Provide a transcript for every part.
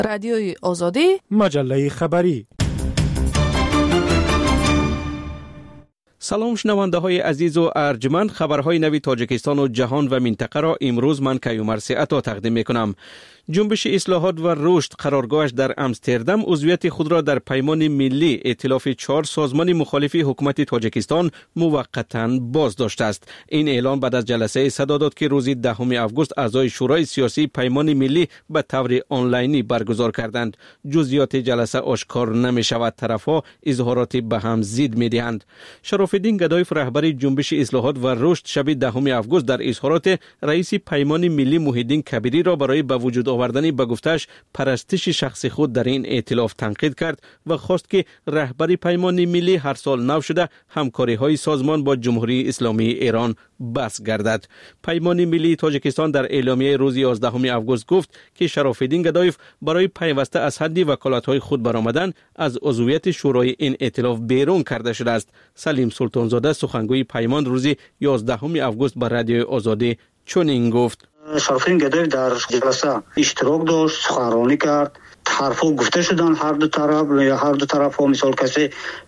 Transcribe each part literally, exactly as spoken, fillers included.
رادیوی آزادی، مجله خبری. سلام شنونده های عزیز و ارجمند، خبرهای نوی تاجیکستان و جهان و منطقه را امروز من کیومرث عطا تقدیم می کنم. جنبش اصلاحات و رشد قرارگاهش در امستردام عضویت خود را در پیمان ملی ائتلاف چهار سازمان مخالف حکومت تاجیکستان موقتا باز داشته است. این اعلان بعد از جلسه صدا داد که روز دهم آگوست اعضای شورای سیاسی پیمان ملی به طور آنلاینی برگزار کردند. جزئیات جلسه آشکار نمی شود. طرفها اظهارات به هم ضد می دهند. شرافالدین گدایف رهبر جنبش اصلاحات و رشد شب دهم آگوست در اظهارات رئیس پیمان ملی محیدین کبیری را برای به وجود آوردن به گفتش پرستش شخصی خود در این ائتلاف تنقید کرد و خواست که رهبر پیمان ملی هر سال نو شده همکاری های سازمان با جمهوری اسلامی ایران بس گردد. پیمان ملی تاجیکستان در اعلامیه روز یازدهم آگوست گفت که شرافالدین گدایف برای پیوسته از حد وکالت های خود برآمدن از عضویت شورای این ائتلاف بیرون کرده شده است. سلیم سلطانزاده سخنگوی پیمان روز یازدهم آگوست به رادیو آزادی چنین گفت: شرافالدین گدایف در جلسه اشتراک داشت، سخنرانی کرد، حرفا گفته شدن هر دو طرف یا هر دو طرف ها. مثال کسی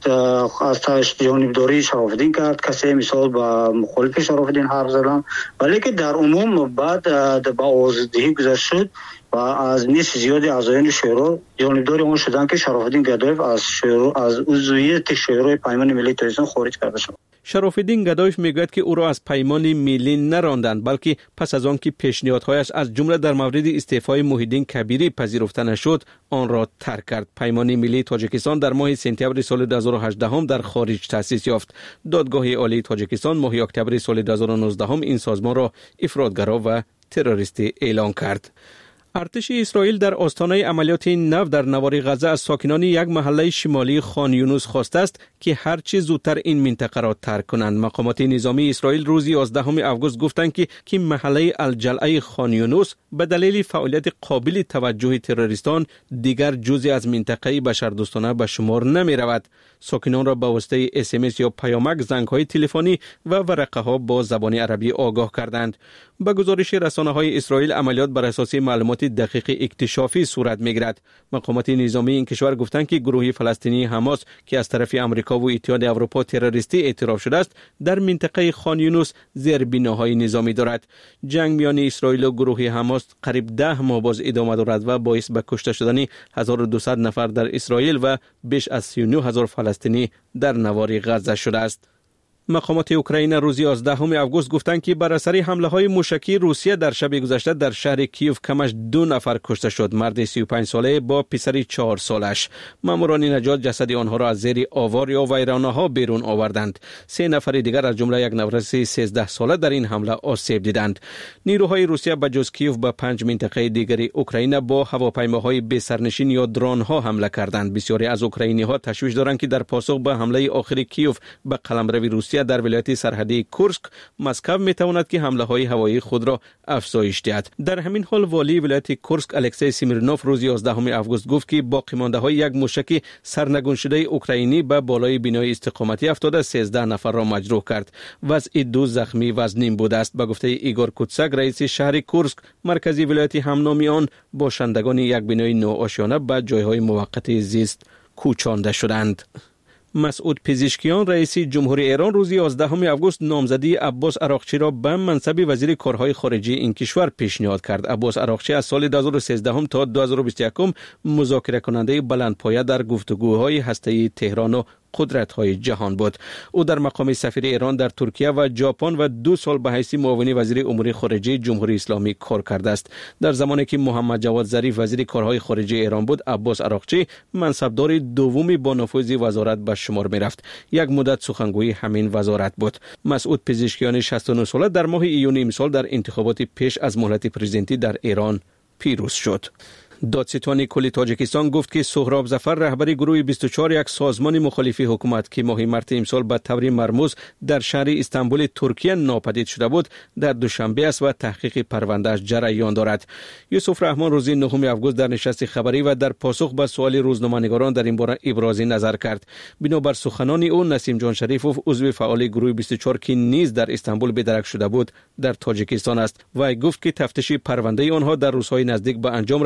از جانبداری شرافالدین کرد، کسی مثال با مخالف شرافالدین حرف زدن، ولی که در عموم بعد با آزادی گذشت شد و از نیست زیادی اعضایان شورا جانبداری آن شدن که شرافالدین گدایف از شورا از عضویت شورای پیمان ملی تاجیکستان خارج کرده شد. شرافالدین گدایف میگوید که او را از پیمان ملی نراندند، بلکه پس از آن که پیشنهادهایش از جمله در مورد استعفای محیدین کبیری پذیرفته نشد آن را ترک کرد. پیمان ملی تاجیکستان در ماه سپتامبر سال دو هزار و هجده در خارج تأسیس یافت. دادگاه عالی تاجیکستان ماه اکتبر سال دو هزار و نوزده این سازمان را افراطگرا و تروریستی اعلان کرد. ارتش اسرائیل در آستانه عملیات نو در نوار غزه از ساکنان یک محله شمالی خان یونس خواسته است که هر چه زودتر این منطقه را ترک کنند. مقامات نظامی اسرائیل روز یازدهم آگوست گفتند که که محله الجلعه خان یونس به دلیل فعالیت قابل توجه تروریستان دیگر جزئی از منطقه بشردوستانه به شمار نمی رود. ساکنان را به واسطه اس ام اس یا پیامک، زنگ‌های تلفنی و ورقه‌ها با زبان عربی آگاه کردند. به گزارش رسانه‌های اسرائیل عملیات بر اساس معلومات دقیق اکتشافی صورت می‌گیرد. مقامات نظامی این کشور گفتند که گروه فلسطینی حماس که از طرف آمریکا و اتحاد اروپا تروریستی اعتراف شده است در منطقه خان یونس زیربناهای نظامی دارد. جنگ میان اسرائیل و گروه حماس قریب ده ماه باز ادامه دارد و باعث به کشته شدن هزار و دویست نفر در اسرائیل و بیش از سی و نه هزار فلسطینی در نوار غزه شده است. مقامات اوکراین روز یازدهم آگوست گفتند که بر اثر حمله‌های موشکی روسیه در شب گذشته در شهر کیف کمش دو نفر کشته شد. مرد سی و پنج ساله با پسر چهار سالش. ماموران نجات جسد آنها را از زیر آوار یا ویرانه‌ها بیرون آوردند. سه نفر دیگر از جمله یک نوجوان سیزده ساله در این حمله آسیب دیدند. نیروهای روسیه به جز کیف به پنج منطقه دیگری اوکراین با هواپیماهای بی سرنشین یا درون‌ها حمله کردند. بسیاری از اوکراینی‌ها تشویش دارند که در پاسخ به حمله آخر کیف به قلمرو روسیه در ولایت سرحدی کورسک، مسکو میتواند که حمله های هوایی خود را افزایش دهد. در همین حال والی ولایت کورسک الکسی سیمیرنوف روز یازدهم آگوست گفت که باقی مانده های یک موشک سرنگون شده اوکراینی به بالای بنای استقامتی افتاده سیزده نفر را مجروح کرد. وضع دو زخمی وزنین بوده است. به گفته ایگور کوتسک رئیس شهر کورسک مرکزی ولایت همنامی آن، باشندگان یک بنای نوآشیانه به جایهای موقت زیست کوچانده شدند. مسعود پزشکیان رئیس جمهوری ایران روز یازدهم آگوست نامزدی عباس عراقچی را به منصب وزیر کارهای خارجی این کشور پیشنهاد کرد. عباس عراقچی از سال دو هزار و سیزده تا دو هزار و بیست و یک مذاکره کننده بلندپایه در گفتگوهای هسته‌ای تهران و قدرت‌های جهان بود. او در مقام سفیر ایران در ترکیه و ژاپن و دو سال به حیث معاون وزیر امور خارجه جمهوری اسلامی کار کرده است. در زمانی که محمد جواد ظریف وزیر کارهای خارجه ایران بود، عباس عراقچی منصبدار دومی با نفوذ وزارت به شمار می‌رفت. یک مدت سخنگوی همین وزارت بود. مسعود پزشکیان شصت و نه ساله در ماه ایون امسال در انتخابات پیش از مهلت پرزیدنتی در ایران پیروز شد. دادستان کل تاجیکستان گفت که سهراب ظفر رهبر گروه بیست و چهار یک سازمان مخالف حکومت که ماه مارس امسال به طور مرموز در شهر استانبول ترکیه ناپدید شده بود در دوشنبه است و تحقیق پروندهش جریان دارد. یوسف رحمان روز نهم آگوست در نشست خبری و در پاسخ به سوال روزنامه‌نگاران در این باره ابراز نظر کرد. بنابر سخنان او، نسیم جان شریفوف عضو فعال گروه بیست و چهار که نیز در استانبول به درک شده بود در تاجیکستان است و گفت که تفتیش پرونده آنها در روزهای نزدیک به انجام رسیده.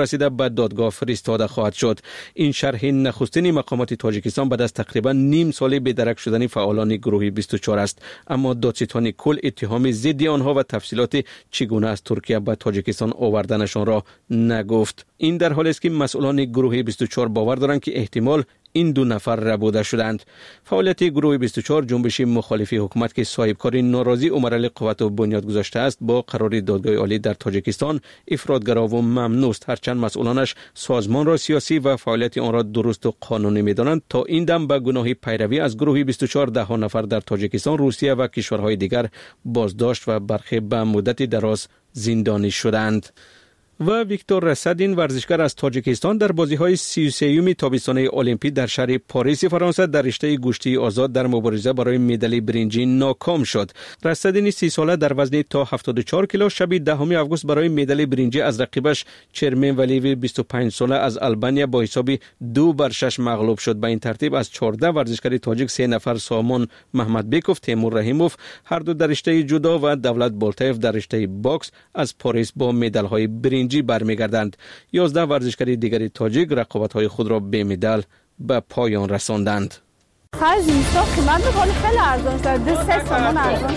به دادگاه فرستاده خواهد شد. این شرح نخستین مقامات تاجیکستان بعد از تقریبا نیم سال بی‌درک شدن فعالان گروه بیست و چهار است، اما دادستان کل اتهام ضد آنها و تفصیلات چگونه از ترکیه به تاجیکستان آوردنشان را نگفت. این در حالی است که مسئولان گروه بیست و چهار باور دارند که احتمال این دو نفر ربوده شدند. فعالیت گروه بیست و چهار جنبش مخالفی حکومت که صاحبکار ناراضی عمرعلی قوتو بنیاد گذاشته است با قرار دادگاه عالی در تاجیکستان افراطگرا و ممنوع است، هرچند مسئولانش سازمان را سیاسی و فعالیت آن را درست و قانونی می‌دانند. تا این دم به گناه پیروی از گروه بیست و چهار ده ها نفر در تاجیکستان، روسیه و کشورهای دیگر بازداشت و برخی به مدت دراز زندانی شدند. و ویکتور رسدین ورزشکار از تاجیکستان در بازی‌های سی و سوم تابستانه المپیک در شهر پاریس فرانسه در رشته گوشتی آزاد در مبارزه برای مدال برنجی ناکام شد. رسدین سی ساله در وزن تا هفتاد و چهار کیلو شب دهم آگوست برای مدال برنجی از رقیبش چرمن ولیوی بیست و پنج ساله از آلبانیا با حساب دو بر شش مغلوب شد. به این ترتیب از چهارده ورزشکار تاجیک سه نفر سامان محمدبکوف، تیمور رحیموف هر دو در رشته جودو و دولت بالتایف در رشته باکس از پاریس با مدال‌های برنجی برمیگردند. یازده ورزشکار دیگری تاجیک رقابت‌های خود را به مدال به پایان رساندند. خرج نیستا قیمت بخواد خیلی ارزان شد. دو سه سامان ارزان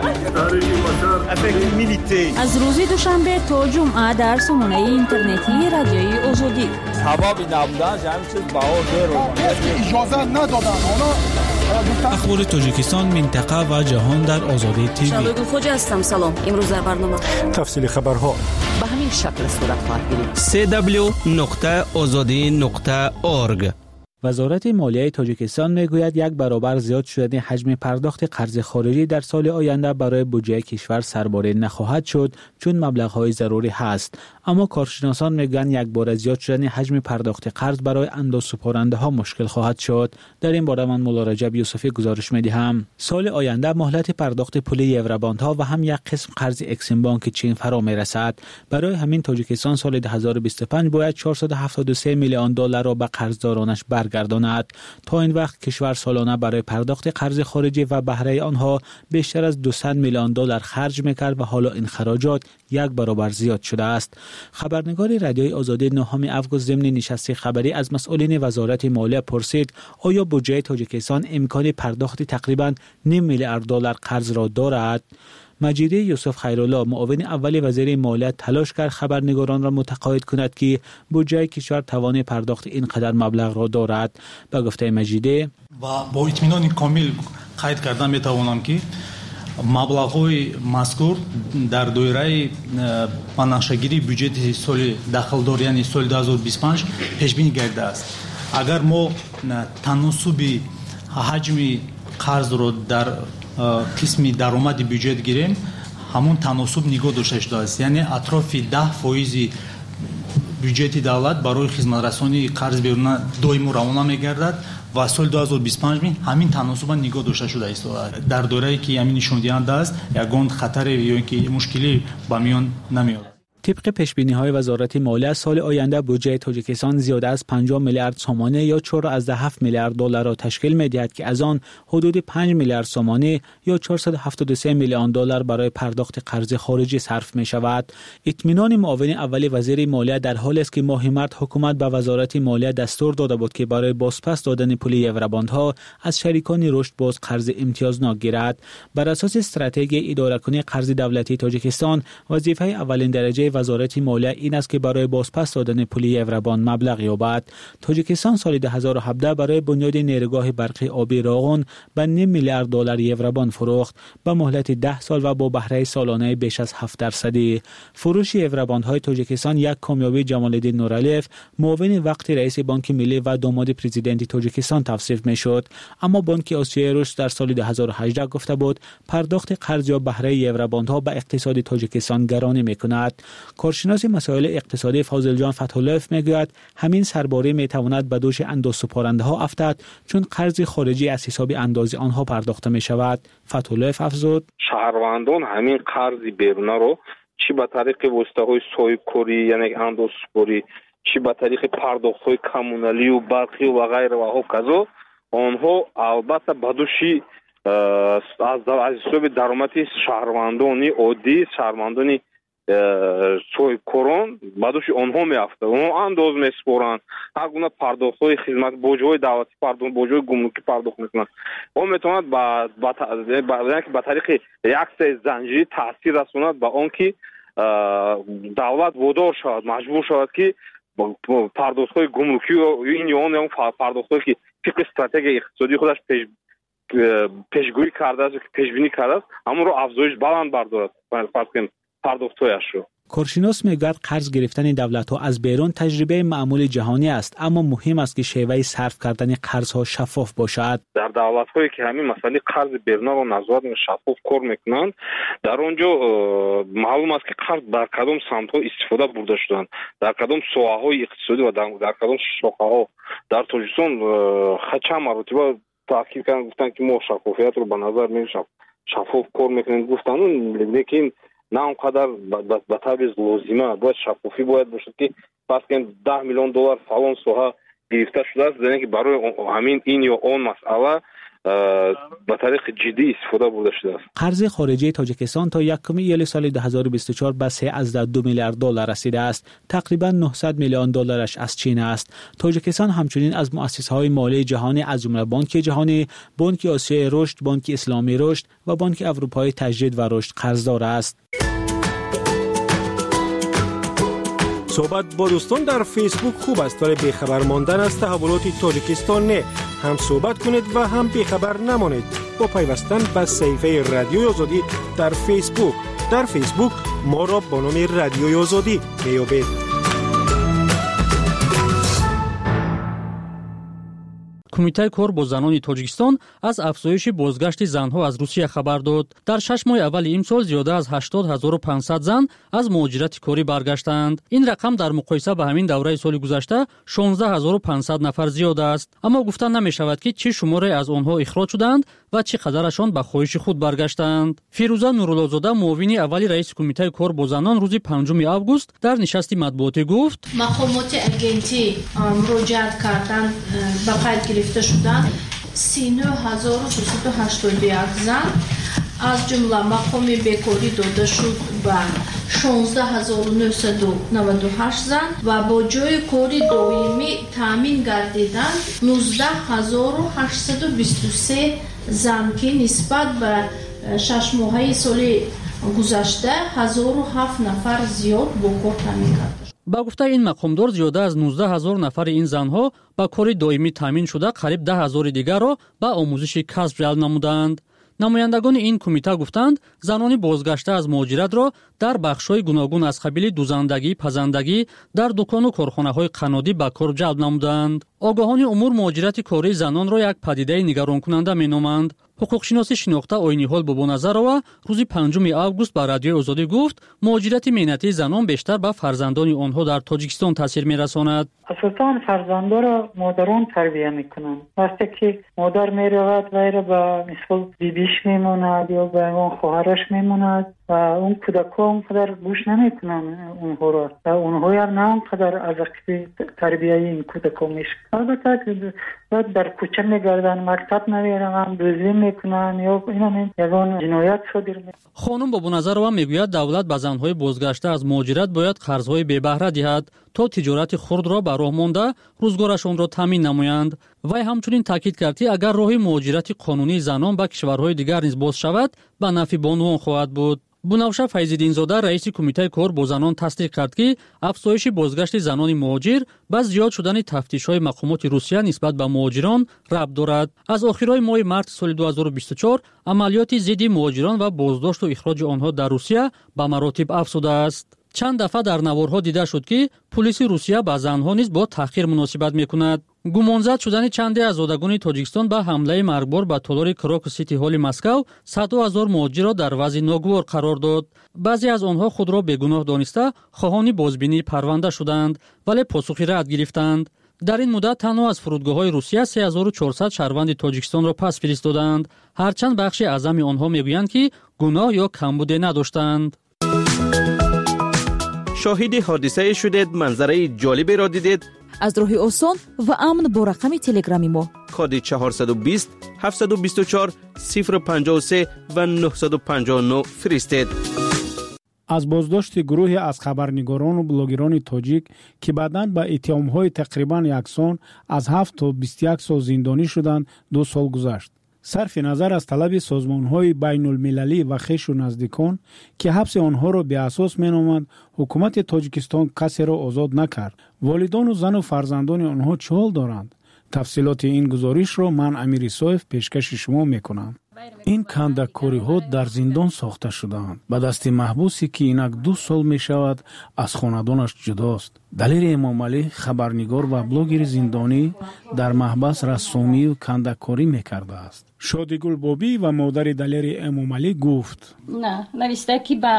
شد. از روز دوشنبه تا جمعه در سامانه اینترنتی رادیوی آزادی. سبب نبودن همین چیز بها زیرو. اجازه ندادن. اونا اخبار تاجیکستان، منطقه و جهان در آزادی تیوی. شبگل خوجا هستم. سلام. امروز در برنامه تفصیل خبرها به همین شکل صورت خواهد گرفت. سی دبلیو نقطه آزادی نقطه اورگ. وزارت مالیه تاجیکستان میگوید یک برابر زیاد شدن حجم پرداخت قرض خارجی در سال آینده برای بودجه کشور سرباره نخواهد شد، چون مبلغ‌های ضروری هست. اما کارشناسان میگن یک بار زیاد شدن حجم پرداخت قرض برای اندازه‌سپارنده ها مشکل خواهد شد. در این باره من مولا رجب یوسفی گزارش میدهم. سال آینده مهلت پرداخت پول یوروباندها و هم یک قسم قرض اکسیم بانک چین فرا میرسد. برای همین تاجیکستان سال دو هزار و بیست و پنج باید چهارصد و هفتاد و سه میلیون دلار را به قرضدارانش برگرداند. تا این وقت کشور سالانه برای پرداخت قرض خارجی و بهره آنها بیشتر از دویست میلیون دلار خرج میکرد و حالا این خراجات یک برابر زیاد شده است. خبرنگار رادیوی آزادی نهم آگوست ضمن نشست خبری از مسئولین وزارت مالیه پرسید آیا بودجه تاجیکستان امکان پرداخت تقریباً نیم میلیارد دلار قرض را دارد؟ مجیده یوسف خیرالله، معاون اول وزیر مالیه، تلاش کرد خبرنگاران را متقاعد کند که بودجه کشور توان پرداخت اینقدر مبلغ را دارد. به گفته مجیده و با اطمینان کامل قید کردن میتوانم که مبلغ‌های مذکور در دایره پناهشگیری بودجه سال داخلدار یعنی سال دو هزار و بیست و پنج پیش بینی گردیده است. اگر ما تناسب حجم قرض را در قسم درآمد بودجه گیریم، همون تناسب نگاه داشته شده است، یعنی اطراف ده فایز بودجه دولت برای خدمترسانی قرض بیرون دائم روانه میگردد و سال دو هزار و بیست و پنج همین تناسب نگاه داشته شده است. در دوره‌ای که همین نشان دهنده است یگان خطر یا اینکه مشکلی به میان نمیاد. طبق پیش‌بینی‌های وزارت مالیه سال آینده بودجه تاجیکستان زیاده از پنجاه میلیارد سامانه یا چهار ممیز هفت میلیارد دلار را تشکیل می‌دهد که از آن حدود پنج میلیارد سامانه یا چهارصد و هفتاد و سه میلیون دلار برای پرداخت قرض خارجی صرف می‌شود. اطمینان معاون اول وزیر مالیه در حالی است که ماه مارس حکومت به وزارت مالیه دستور داده بود که برای بازپس دادن پول یوروباندها از شریکان رشد باز قرض امتیازناک گیرد. بر اساس استراتژی اداره‌کنی قرض دولتی تاجیکستان، وظیفه اولین درجه وزارت مالیه این است که برای بازپس دادن پول یوروباند مبلغ یابد. تاجیکستان سال دو هزار و هفده برای بنیاد نیروگاه برقی آبی راغون به نیم میلیارد دلار یوروباند فروخت با مهلت ده سال و با بهره سالانه بیش از هفت درصدی. فروش یوروباندهای تاجیکستان یک کامیابی جمال‌الدین نورعلیف، معاون وقت رئیس بانک ملی و داماد پرزیدنت تاجیکستان توصیف می‌شد. اما بانک آسیای رشد در سال دو هزار و هجده گفته بود پرداخت قرض یا بهره یوروباندها به اقتصاد تاجیکستان گرانی می‌کند. کارشناس مسائل اقتصادی فاضل جان فتح‌الله‌اف میگوید همین سرباره میتواند به دوش اندازه‌سپارنده‌ها افتد چون قرض خارجی از حساب اندازه آنها پرداخته می شود. فتح‌الله‌اف افزود شهروندان همین قرض بیرونه رو چی به طریق واسطه‌های صاحبکاری یعنی اندازه‌سپاری، چی به طریق پرداخت‌های کمونالی و برقی و غیره و هوکذا، آنها البته به دوش از از حساب درآمد شهروندانی عادی، شهروندانی соҳибкорон ба дӯши онҳо меафтад. онҳо андоз месупоранд, ҳар гуна пардохтҳои хизмат, боҷҳои давлатӣ пардохт, боҷҳои гумрукӣ пардохт мекунанд. он метавонад ба ба тариқи реаксияи занҷирӣ таъсир расонад ба он ки давлат водор шавад, маҷбур шавад ки пардохтҳои гумрукӣ ин ё он пардохтҳое ки фиқи стратегияи иқтисодии худаш пеш пешгӯӣ кардааст ки пешбинӣ кардааст, ҳамонро афзоиш баланд бардорад пардохтҳояшро. کارشناس میگوید قرض گرفتن دولت‌ها از بیرون تجربه معمول جهانی است، اما مهم است که شیوه صرف کردن قرض‌ها شفاف باشد. در دولت‌هایی که همین مسئله قرض بیرون رو نظارت و شفاف کار میکنند، در اونجا معلوم است که قرض در کدام سمت‌ها استفاده برده شدند، در کدام ساحه‌های اقتصادی و در کدام شاخه‌ها. در تاجیکستان چند مرتبه تاکید کردن، گفتن که ما شفافیت رو به نظر می‌گیریم، شفاف کار میکنیم، گفتن لیکن نه اونقدر به طبع لازمه. باید شفافی باید باشد که پس که ده میلیون دلار فلان ساحه گرفته شده است، یعنی که برای همین این یا اون مسئله به طریق جدی استفاده برده شده است. قرض خارجی تاجیکستان تا یکم ایار سال دو هزار و بیست و چهار به سه ممیز دو میلیارد دلار رسیده است. تقریبا نهصد میلیون دلارش از چین است. تاجیکستان همچنین از مؤسسه‌های مالی جهانی از جمله بانک جهانی، بانک آسیای رشد، بانک اسلامی رشد و بانک اروپایی تجدید و رشد قرضدار است. صحبت با دوستان در فیسبوک خوب است، ولی بیخبر ماندن از تحولات تاجیکستان نه. هم صحبت کنید و هم بیخبر نمانید با پیوستن به صفحه رادیوی آزادی در فیسبوک. در فیسبوک ما را با نام رادیوی آزادی میابید. کمیته کار با زنان تاجیکستان از افزایش بازگشت زنها از روسیه خبر داد. در شش ماه اول این سال زیاده از هشتاد هزار و پانصد زن از مهاجرت کاری برگشتند. این رقم در مقایسه با همین دوره سال گذشته شانزده هزار و پانصد نفر زیاده است. اما گفتن نمی شود که چه شماره از آنها اخراج شدند و چه قدرشان به خواهش خود برگشتند. فیروزه نورالله‌زاده معاون اولی رئیس کمیته کار با زنان روز پنجم آگوست در نشست مطبوعاتی گفت: مقامات اگنتی مراجعت کردند به قید گرفته شدند سی و نه هزار و سیصد و هشتاد و یک زن، از جمله مقام بیکاری داده شد به شانزده هزار و نهصد و نود و هشت زن و با جای کاری دائمی تامین گردیدند نوزده هزار و هشتصد و بیست و سه زن که نسبت به شش ماهه سال گذشته هزار و هفت نفر زیاد با کار تامین کرده. با گفته این مقامدار زیاده از نوزده هزار نفر این زنها با کار دائمی تامین شده قریب ده هزار دیگر را به آموزش کسب جلب نمودند. نمایندگان این کمیته گفتند زنان بازگشته از مهاجرت را در بخش‌های گوناگون از قبیل دوزندگی، پزندگی در دکان و کارخانه‌های قنادی به کار جلب نمودند. آگاهان امور مهاجرت کاری زنان را یک پدیده نگران کننده می‌نامند. حقوقشناس شناخته آیینی حال با نظر و روز پنجم آگوست با رادیوی آزادی گفت مهاجرت مهنتی زنان بیشتر به فرزندان آنها در تاجیکستان تاثیر می‌رساند. اساساً فرزندان را مادران تربیت می‌کنند. وقتی که مادر می‌رود غیر به مثال بیبیش میموند یا به اون خواهرش میموند و اون کودکان اونقدر گوش نمی‌کنند اونها را و اونها هم نه اونقدر از تربیت این کودکان میشه. البته در کوچه می‌گردن، مکتب نمی‌رن، دزدی می‌کنن یا اینا یگان جنایت صادر می‌کنن. خانم بابو نظر و میگوید دولت به زن‌های بازگشته از مهاجرت باید قرض‌های بی بهره دهد تا تجارت خرد را به راه مانده روزگارشان را تامین نمایند. وی همچنین تاکید کرد که اگر راه مهاجرت قانونی زنان به کشورهای دیگر نیز باز شود به نفع بانوان خواهد بود. بنفشه فیض‌الدین زاده رئیس کمیته کار با زنان تصدیق کرد که افزایش بازگشت زنان مهاجر با زیاد شدن تفتیش‌های مقامات روسیه نسبت به مهاجران ربط دارد. از آخرای ماه مارس سال دو هزار و بیست و چهار عملیات ضد مهاجران و بازداشت و اخراج آنها در روسیه به مراتب افزوده است. چند دفعه در نوارها دیده شد که پلیس روسیه با زنها نیز با تأخیر مناسبت می‌کند. گمانزد شدن چندی از زادگان تاجیکستان به حمله مرگبار به تالار کراک سیتی هال مسکو صد هزار مهاجر را در وضع ناگوار قرار داد. بعضی از آنها خود را بیگناه دانسته خواهان بازبینی پرونده شدند ولی پاسخی رد گرفتند. در این مدت تنها از فرودگاه‌های روسیه سه هزار و چهارصد شهروند تاجیکستان را پس فرستادند، هرچند بخشی اعظم آنها میگویند که گناه یا کمبود نداشتند. شاهد حادثه شدید، منظره جالبی را دیدید؟ از راه آسان و امن با رقم تلگرامی ما کد چهارصد و بیست هفتصد و بیست و چهار صفر پنجاه و سه و نهصد و پنجاه و نه فرستید. аз боздошти гурӯҳе аз хабарнигорону блогерони тоҷик ки баъдан ба иттиҳомҳои тақрибан яксон аз ҳафт то бисту як сол зиндонӣ шуданд ду сол гузашт. сарфи назар аз талаби созмонҳои байнулмилалӣ ва хешу наздикон ки ҳабси онҳоро беасос меноманд, ҳукумати Тоҷикистон касеро озод накард. волидону зану фарзандони онҳо чӣ ҳол доранд? тафсилоти ин гузоришро ман Амир Исоев пешкаши шумо мекунам. ин кандаккориҳо дар зиндон сохта шудаанд ба дасти маҳбусе ки инак ду сол мешавад аз хонадонаш ҷудост. Далери Эмомалӣ, хабарнигор ва блогери зиндонӣ, дар маҳбас рассомию кандаккорӣ мекардааст. Шодигул Бобӣ ва модари Далери Эмомалӣ гуфт: не нависта ки ба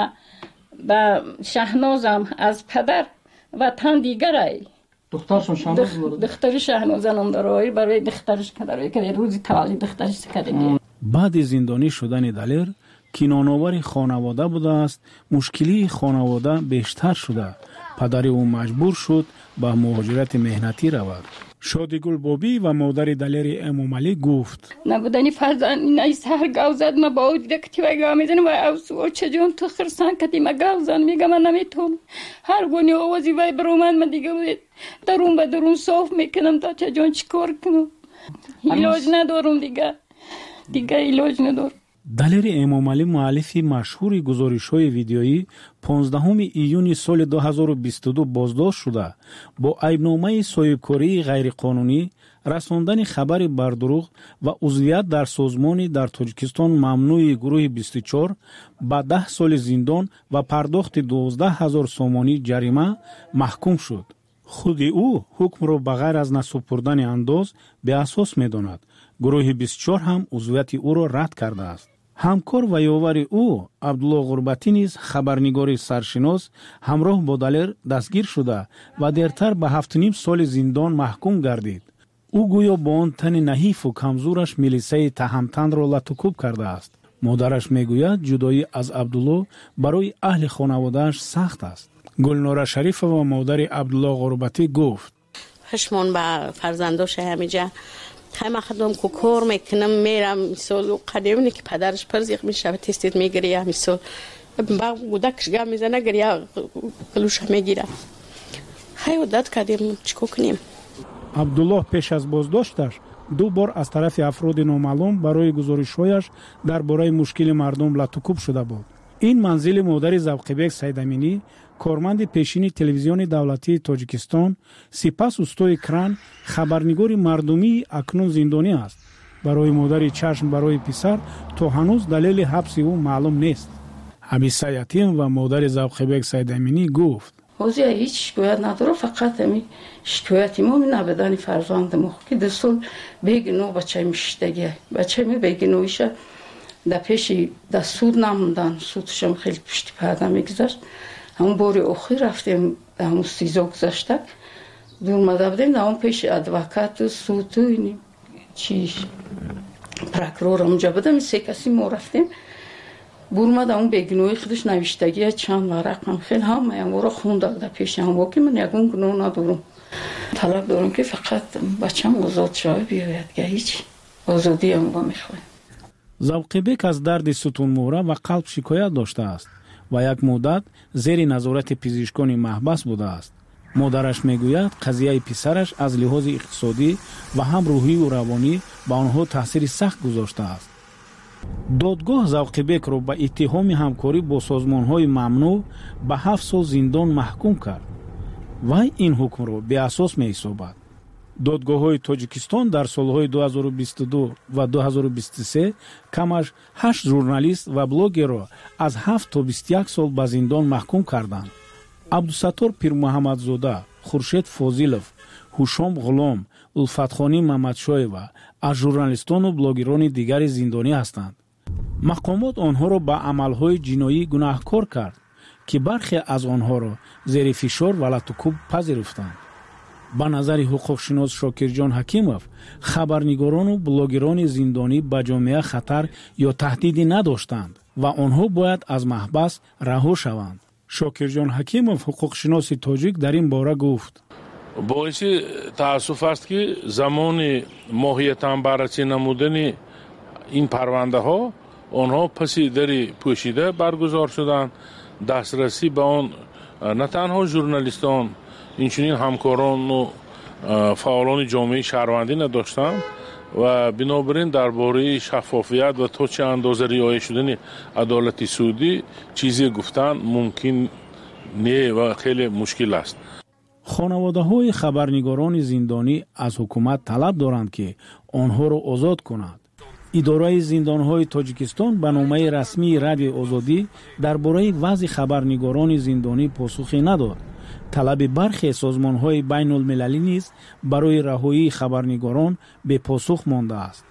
ба Шаҳнозам аз падар ватан дигарай. духтаршон Шаҳноз буд. духтари Шаҳноза ном дорой, барои духтариш кадарои ки рӯзи таваллуди духтариш кадем. баъди зиндонӣ шудани Далер, ки ноновари хонавода будааст, мушкилии хонавода бештар шуда, падари ӯ маҷбур шуд ба муҳоҷирати меҳнатӣ равад. Шодигул Бобӣ ва модари Далери Эмомалӣ гуфт: набудани фарзанди наи саҳр гав зад, ма ба ӯ дида ки тивай гав мезани вай авсу очаҷон ту хирсан кади ма гав зан, мега ман наметонам. ҳар гони овози вай баромад, ма дига дарун ба дарун соф мекунам, очаҷон чӣ кор кунам? илоҷ надорам дига. дига илоҷ надорам. Далери Эмомалӣ муаллифи машҳури гузоришҳои видеоӣ понздаҳуми июни соли ду ҳазору бисту ду боздошт шуда, бо айбномаи соҳибкории ғайриқонунӣ, расондани хабари бардурӯғ ва узвият дар созмони дар Тоҷикистон мамнӯи гурӯҳи бисту чор ба даҳ соли зиндон ва пардохти дувоздаҳ ҳазор сомонӣ ҷарима маҳкум шуд. худи ӯ ҳукмро ба ғайр аз насупурдани андоз беасос медонад. гурӯҳи бисту чор ҳам узвияти ӯро рад кардааст. ҳамкор ва ёвари ӯ Абдулло Ғурбатӣ низ хабарнигори саршинос ҳамроҳ бо Далер дастгир шуда ва дертар ба ҳафту ним соли зиндон маҳкум гардид. ӯ гӯё бо он тани наҳифу камзураш милисаи таҳамтанро латукуб кардааст. модараш мегӯяд ҷудоӣ аз Абдулло барои аҳли хонаводааш сахт аст. Гулнора Шарифова, модари Абдулло Ғурбатӣ гуфт: хашмон ба фарзандош ҳамиҷа ҳама хадом ку кор мекунам, мерам мисол қадемне ки падараш парзиқ мешава, тестет мегирия, мисол ба гудакш гам мезана гирия луша мегира. хай одат кардем, чико кунем. Абдуллоҳ пеш аз боздошташ ду бор аз тарафи афроди номаълум барои гузоришҳояш дар бораи мушкили мардум латукуб шуда буд. ин манзили модари Завқибек Сайдаминӣ, корманди пешини телевизиони давлатии Тоҷикистон, сипас устои кран, хабарнигори мардумии акнун зиндонӣ аст. барои модари чашм барои писар то ҳанӯз далели ҳабси ӯ маълум нест. Ҳабиса Ятим ва модари Завқибек Сайдаминӣ гуфт: ҳозир ҳеҷ шикоят надорам, фақат ами шикояти мо набудани фарзандамо ки ду сол бегуноҳ бачаи шиштагия бачаи бегуноҳиша дар пеши дар суд намондан, судшам хеле пушти парда мегузашт. ҳамон бори охир рафтем ҳамон сизо гузашта дурмада будем дар он пеши адвокату суду чи прокурор онҷа будам, се каси мо рафтем. бурмада он бегуноҳи худаш навиштагия чанд варақам хеле ҳамаям оро хундак дар пеши ҳамво ки ман ягон гуноҳ надорам. талаб дорам ки фақат бачам озод шава биёяд, га ҳеҷ озодиам ба мехоҳам. Завқибек аз дарди сутунмӯра ва қалб шикоят доштааст ва як муддат зери назорати пизишкони маҳбас будааст. модараш мегӯяд қазияи писараш аз лиҳози иқтисодӣ ва ҳам рӯҳию равонӣ ба онҳо таъсири сахт гузоштааст. додгоҳ Завқибекро ба иттиҳоми ҳамкорӣ бо созмонҳои мамнӯъ ба ҳафт сол зиндон маҳкум кард. вай ин ҳукмро беасос меҳисобад. додгоҳҳои Тоҷикистон дар солҳои ду ҳазору бисту ду ва ду ҳазору бисту се камаш ҳашт журналист ва блогерро аз ҳафт то бисту як сол ба зиндон маҳкум карданд. Абдусаттор Пирмуҳаммадзода, Хуршед Фозилов, Ҳушом Ғулом, Улфатхонӣ Мамадшоева аз журналистону блогерони дигари зиндонӣ ҳастанд. мақомот онҳоро ба амалҳои ҷиноӣ гунаҳкор кард ки бархе аз онҳоро зери фишор ва латукуб пазируфтанд. ба назари ҳуқуқшинос Шокирҷон Ҳакимов, хабарнигорону блогерони зиндонӣ ба ҷомеа хатар ё таҳдидӣ надоштанд ва онҳо бояд аз маҳбас раҳо шаванд. Шокирҷон Ҳакимов, ҳуқуқшиноси тоҷик, дар ин бора гуфт: боиси таассуф аст ки замони моҳиятан баррасӣ намудани ин парвандаҳо онҳо паси дари пӯшида баргузор шуданд. دسترسی به آن نه تنها ژورنالیستان اینچنین همکاران و فعالان جامعه شهروندی نداشتند و بنابراین درباره شفافیت و تا چه اندازه رعایت شدن عدالت سعودی چیزی گفتن ممکن نه و خیلی مشکل است. خانواده‌های خبرنگاران زندانی از حکومت طلب دارند که آنها را آزاد کند. اداره زندان‌های تاجیکستان به نامه رسمی رادیو آزادی درباره وضع خبرنگاران زندانی پاسخی نداد. طلب برخی سازمان‌های بین المللی نیز برای رهایی خبرنگاران به پاسخ مانده است.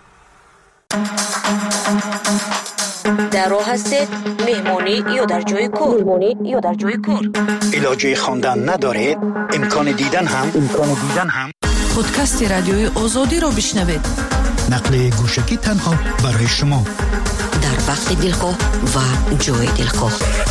در راه هستید مهمانی یا در جای کار مهمانی یا در جای کار علاجه خواندن ندارید امکان دیدن هم امکان دیدن هم پادکست رادیوی آزادی را بشنوید. نقل گوشکی تنها برای شما در وقت دلخواه و جای دلخواه.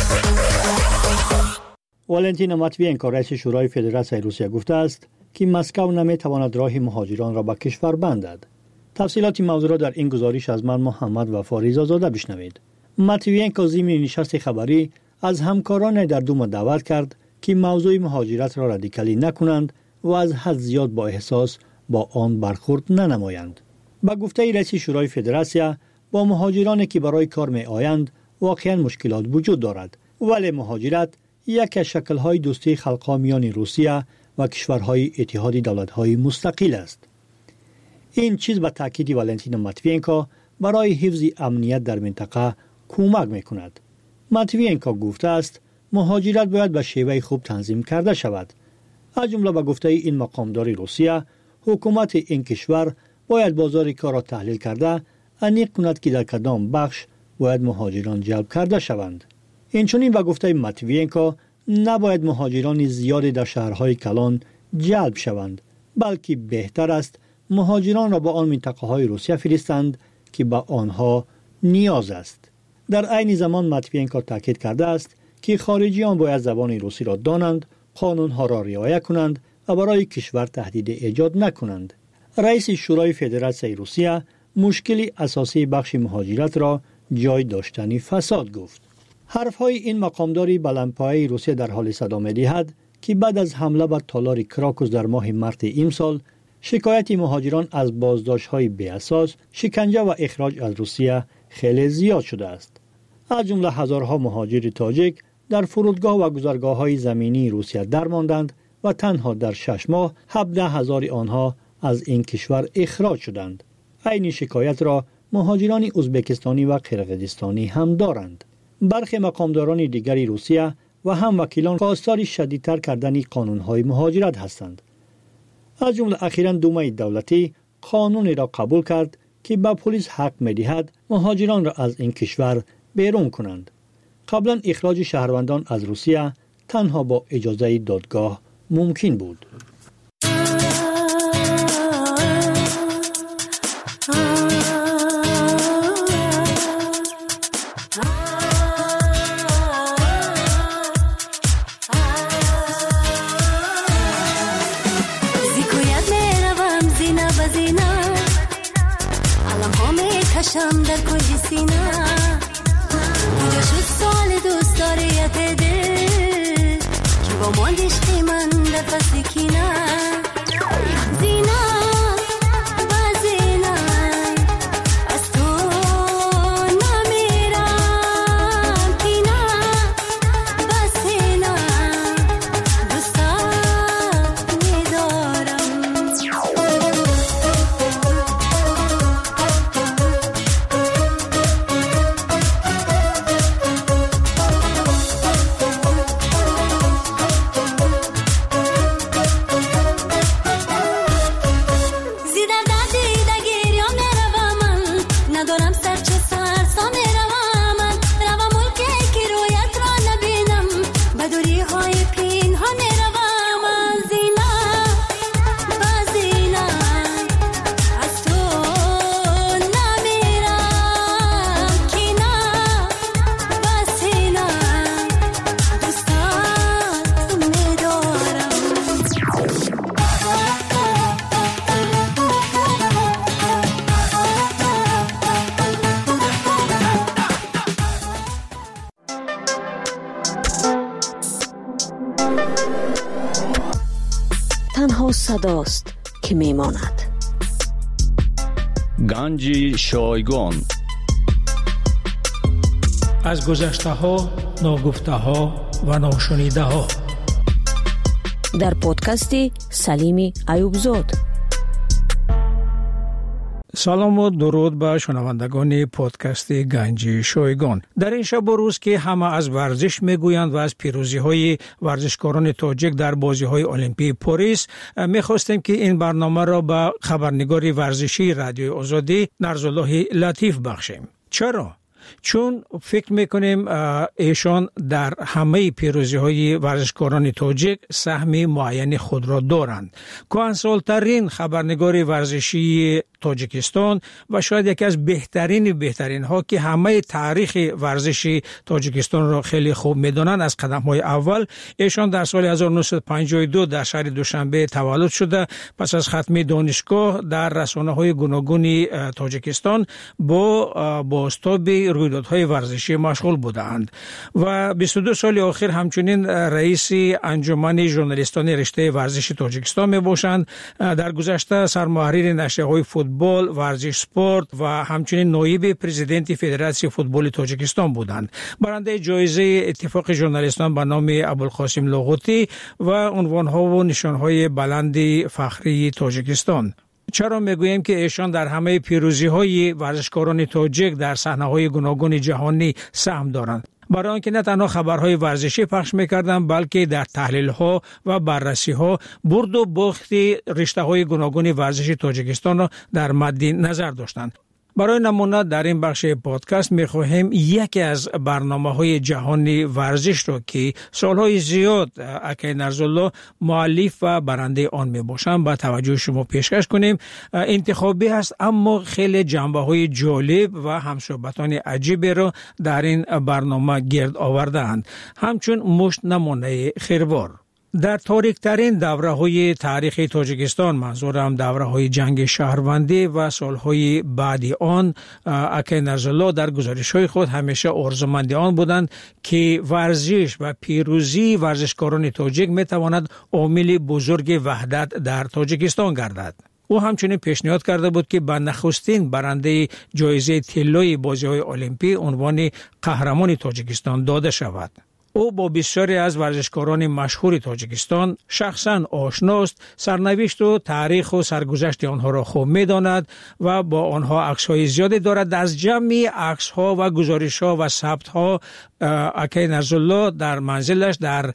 والنتینا ماتوینکو رئیس شورای فدراسیون روسیه گفته است که مسکو نمیتواند راه مهاجران را به کشور بندد. تفصیلات موضوع را در این گزارش از من محمد وفا ریزازاده بشنوید. ماتوینکو ضمن نشست خبری از همکاران در دوما دعوت کرد که موضوع مهاجرت را رادیکالی نکنند و از حد زیاد با احساس با آن برخورد ننمایند. با گفته رئیس شورای فدراسیون با مهاجرانی که برای کار می آیند واقعا مشکلات وجود دارد، ولی مهاجرت یک از شکل‌های دوستی خلق‌ها میان روسیه و کشورهای اتحاد دولت‌های مستقل است. این چیز به تاکید والنتینا ماتوینکو برای حفظ امنیت در منطقه کمک می‌کند. ماتوینکو گفته است مهاجرت باید به شیوه خوب تنظیم کرده شود. از جمله به گفته این مقامدار روسیه، حکومت این کشور باید بازار کار را تحلیل کرده انیق کند که در کدام بخش باید مهاجران جلب کرده شوند. اینچنین به گفته ماتوینکو نباید مهاجران زیادی در شهرهای کلان جلب شوند، بلکه بهتر است مهاجران را به آن منطقه های روسیه فرستند که به آنها نیاز است. در عین زمان ماتوینکو تاکید کرده است که خارجیان باید زبان روسی را دانند، قانونها را رعایت کنند و برای کشور تهدید ایجاد نکنند. رئیس شورای فدراسیون روسیه مشکل اساسی بخش مهاجرت را جای داشتن فساد گفت. حرفهای این مقامداری بلندپایه روسیه در حال صدا می‌دهد که بعد از حمله بر تالار کراکوس در ماه مارس امسال شکایت مهاجران از بازداشت‌های بی‌اساس، شکنجه و اخراج از روسیه خیلی زیاد شده است. از جمله هزارها مهاجر تاجیک در فرودگاه و گذرگاه‌های زمینی روسیه درماندند و تنها در شش ماه هفده هزار آنها از این کشور اخراج شدند. این شکایت را مهاجران ازبکستانی و قرقیزستانی هم دارند. برخی مقامداران دیگری روسیه و هم وکیلان خواستار شدیدتر کردن قانون‌های مهاجرت هستند. از جمله اخیراً دومای دولتی قانونی را قبول کرد که به پلیس حق می‌دهد مهاجران را از این کشور بیرون کنند. قبلا اخراج شهروندان از روسیه تنها با اجازه دادگاه ممکن بود. شم در کل سینا کجا شد سال دوست داریت دل که با ماندشتی من در فصل کینا زینا با زینا از تو نمیرم کینا با سینا دوستا میدارم صداست که میماند. گنج شایگان. از گذشته ها، ناگفته ها و ناشنیده ها. در پادکست سلیم ایوبزاد. سلام و درود به شنوندگان پادکست گنج شایگان. در این شب و روز که همه از ورزش میگویند و از پیروزی های ورزشکاران تاجیک در بازی های المپیک پاریس، میخواستیم که این برنامه را به خبرنگار ورزشی رادیوی آزادی نرزالله لطیف بخشیم. چرا؟ چون فکر میکنیم ایشان در همه پیروزی های ورزشکاران تاجیک سهم معین خود را دارند. کهنسال‌ترین خبرنگار ورزشی تاجیکستان و شاید یکی از بهترین بهترین ها که همه تاریخ ورزشی تاجیکستان را خیلی خوب میدانند، از قدم های اول ایشان در سال هزار و نهصد و پنجاه و دو در شهر دوشنبه تولد شده. پس از ختم دانشگاه در رسانه های گوناگون تاجیکستان با بازتاب رویدادهای ورزشی مشغول بودند و بیست و دو سال آخر همچنین رئیس انجمن ژورنالیستان رشته ورزشی تاجیکستان می باشند. در گذشته سرمحرر نشریه‌های فوتبال، ورزش، سپورت و همچنین نایب پرزیدنت فدراسیون فوتبال تاجیکستان بودند. برنده جایزه اتفاق ژورنالیستان به نام ابوالقاسم لاغوتی و عنوان‌ها و نشان‌های بلند فخری تاجیکستان. چرا میگوییم که ایشان در همه پیروزی های ورزشکاران تاجیک در صحنه های گوناگون جهانی سهم دارند؟ برای آنکه نه تنها خبرهای ورزشی پخش میکردند، بلکه در تحلیل ها و بررسی ها برد و باخت رشته های گوناگون ورزشی تاجیکستان را در مد نظر داشتند. برای نمونه در این بخش پادکست میخواهیم یکی از برنامه‌های جهانی ورزش را که سالهای زیاد اکای نرزالله مؤلف و برنده آن میباشند به توجه شما پیشکش کنیم. انتخابی است اما خیلی جنبه‌های جالب و همصحبتان عجیبی را در این برنامه گرد آورده‌اند، همچون مشت نمونه خیروار. در تاریک ترین دوره های تاریخ تاجیکستان، منظورم دوره های جنگ شهروندی و سالهای بعدی آن، اکای نرزالله در گزارش های خود همیشه آرزومند آن بودند که ورزش و پیروزی ورزشکاران تاجیک می تواند عامل بزرگ وحدت در تاجیکستان گردد. او همچنین پیشنهاد کرده بود که به نخستین برنده جایزه طلای بازی های المپیک عنوان قهرمان تاجیکستان داده شود. او با بسیاری از ورزشکاران مشهور تاجیکستان شخصا آشناست، سرنوشت و تاریخ و سرگذشت آنها را خوب می‌داند و با آنها عکس‌های زیادی دارد. از جمع عکس‌ها و گزارش‌ها و ثبت‌ها اکای نرزالله در منزلش در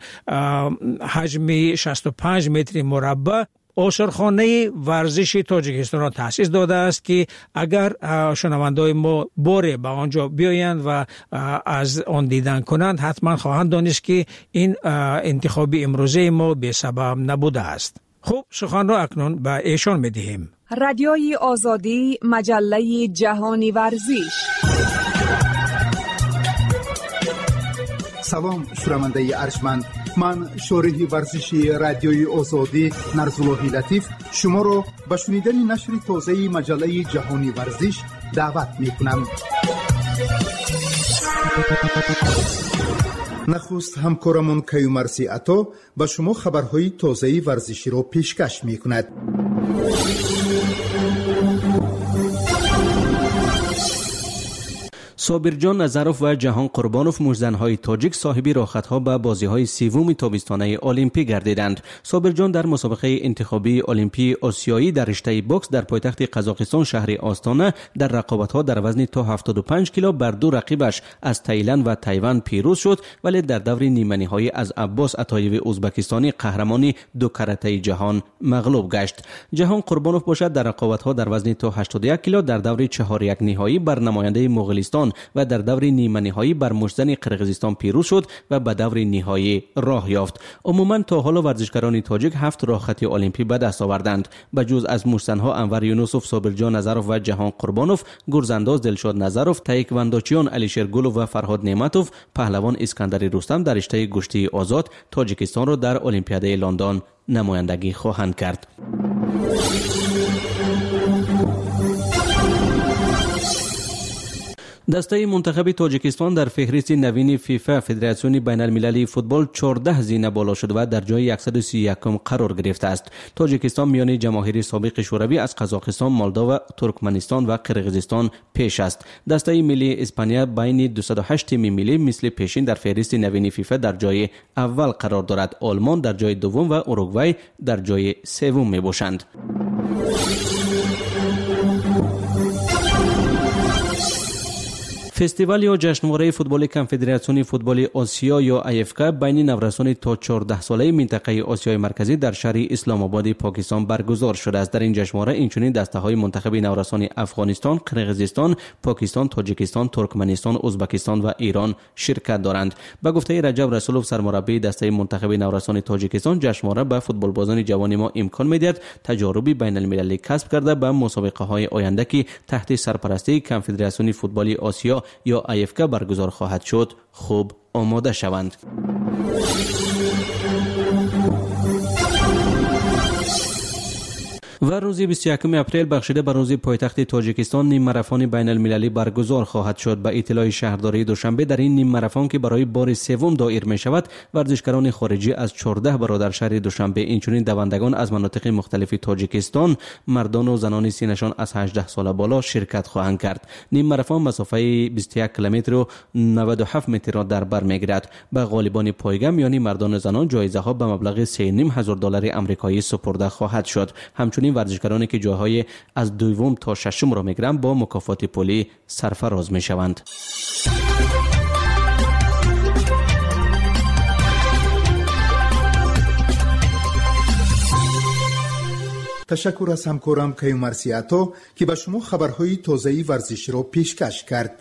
حجم شصت و پنج متر مربع آثارخانه ورزش تاجیکستان را تأسیس داده است که اگر شنونده‌های ما باره به آنجا بیایند و از آن دیدن کنند حتما خواهند دانست که این انتخابی امروزه ما به سبب نبوده است. خب سخن را اکنون به ایشان می‌دهیم. رادیوی آزادی، مجله جهانی ورزش. سلام شنونده ارجمند، من شارح ورزشی رادیوی آزادی نرزالله لطیف شما را به شنیدن نشر تازه مجله جهانی ورزش دعوت می‌کنم. نخست همکارمون کیومرثی عطا به شما خبرهای تازه ورزشی را پیشکش می‌کند. صابرجان نظروف و جهان قربانوف مجزن‌های تاجیک صاحبی راحت‌ها به بازی‌های سوم تابستانه المپیک گردیدند. صابرجان در مسابقه انتخابی المپیک آسیایی در رشته باکس در پایتخت قزاقستان شهر آستانه در رقابت‌ها در وزن تا هفتاد و پنج کیلو بر دو رقیبش از تایلند و تایوان پیروز شد، ولی در دور نیمه‌نهایی از عباس عطایوی ازبکستانی قهرمانی دو کاراته جهان مغلوب گشت. جهان قربانوف باشد در رقابت‌ها در وزن تا هشتاد و یک کیلو در دور چهار یک نهایی بر نماینده مغولستان و در دور نیمه نهایی بر مجزن قرقیزستان پیروز شد و به دور نهایی راه یافت. عموما تا حالا ورزشکاران تاجیک هفت راحتی المپیک به دست آوردند. به جز از مجزن‌ها انور یونسوف، صابرجان نظروف و جهان قربانوف، گرزانداز دلشاد نظروف، تایکواندوچیان علیشیر گلوف و فرهاد نعمتوف، پهلوان اسکندری رستم در رشته گشتی آزاد تاجیکستان را در المپیاد لندن نمایندگی خواهند کرد. دسته منتخب تاجیکستان در فهرست نوین فیفا فدراسیون بین المللی فوتبال چهارده زینه بالا شده و در جای صد و سی و یک قرار گرفته است. تاجیکستان میان جماهیر سابق شوروی از قزاقستان، مولداوا، ترکمنستان و قرقیزستان پیش است. دسته ملی اسپانیا بین دویست و هشت تیم ملی مثل پیشین در فهرست نوین فیفا در جای اول قرار دارد. آلمان در جای دوم و اوروگوئه در جای سوم می باشند. فستیوال یا جشنواره فوتبال کنفدراسیون فوتبال آسیا یا ای اف کی بین نوسان تا چهارده ساله منطقه آسیای مرکزی در شهر اسلام آباد پاکستان برگزار شده است. در این جشنواره اینچنین دسته‌های منتخب نوسان افغانستان، قرقیزستان، پاکستان، تاجیکستان، ترکمنستان، ازبکستان و ایران شرکت دارند. به گفته رجب رسولوف سرمربی دسته منتخب نوسان تاجیکستان، جشنواره به فوتبالبازان جوان ما امکان می‌دهد تجاربی بین المللی کسب کرده به مسابقه‌های آینده که تحت سرپرستی کنفدراسیون فوتبال آسیا یا ای اف کی برگزار خواهد شد خوب آماده شوند. و روز بیست و یکم اپریل بخشیده به روز پایتخت تاجیکستان نیم ماراتون بین المللی برگزار خواهد شد. به اطلاع شهرداری دوشنبه در این نیم ماراتون که برای بار سوم دایر می شود، ورزشکاران خارجی از چهارده برادر شهر دوشنبه اینچنین دوندگان از مناطق مختلف تاجیکستان، مردان و زنان سینشان از هجده سال بالا شرکت خواهند کرد. نیم ماراتون مسافت بیست و یک کیلومتر و نود و هفت متر را در بر میگیرد. به غالبان پایگام یعنی مردان و زنان جایزه ها به مبلغ سه و نیم هزار دلار آمریکایی سپرده خواهد شد. همچنین ورزشکارانی که جاهای از دوم تا ششم را میگیرند با مکافات پولی سرفراز میشوند. تشکر از همکارم کیومر سیاتو که به شما خبرهای تازه ورزشی را پیشکش کرد.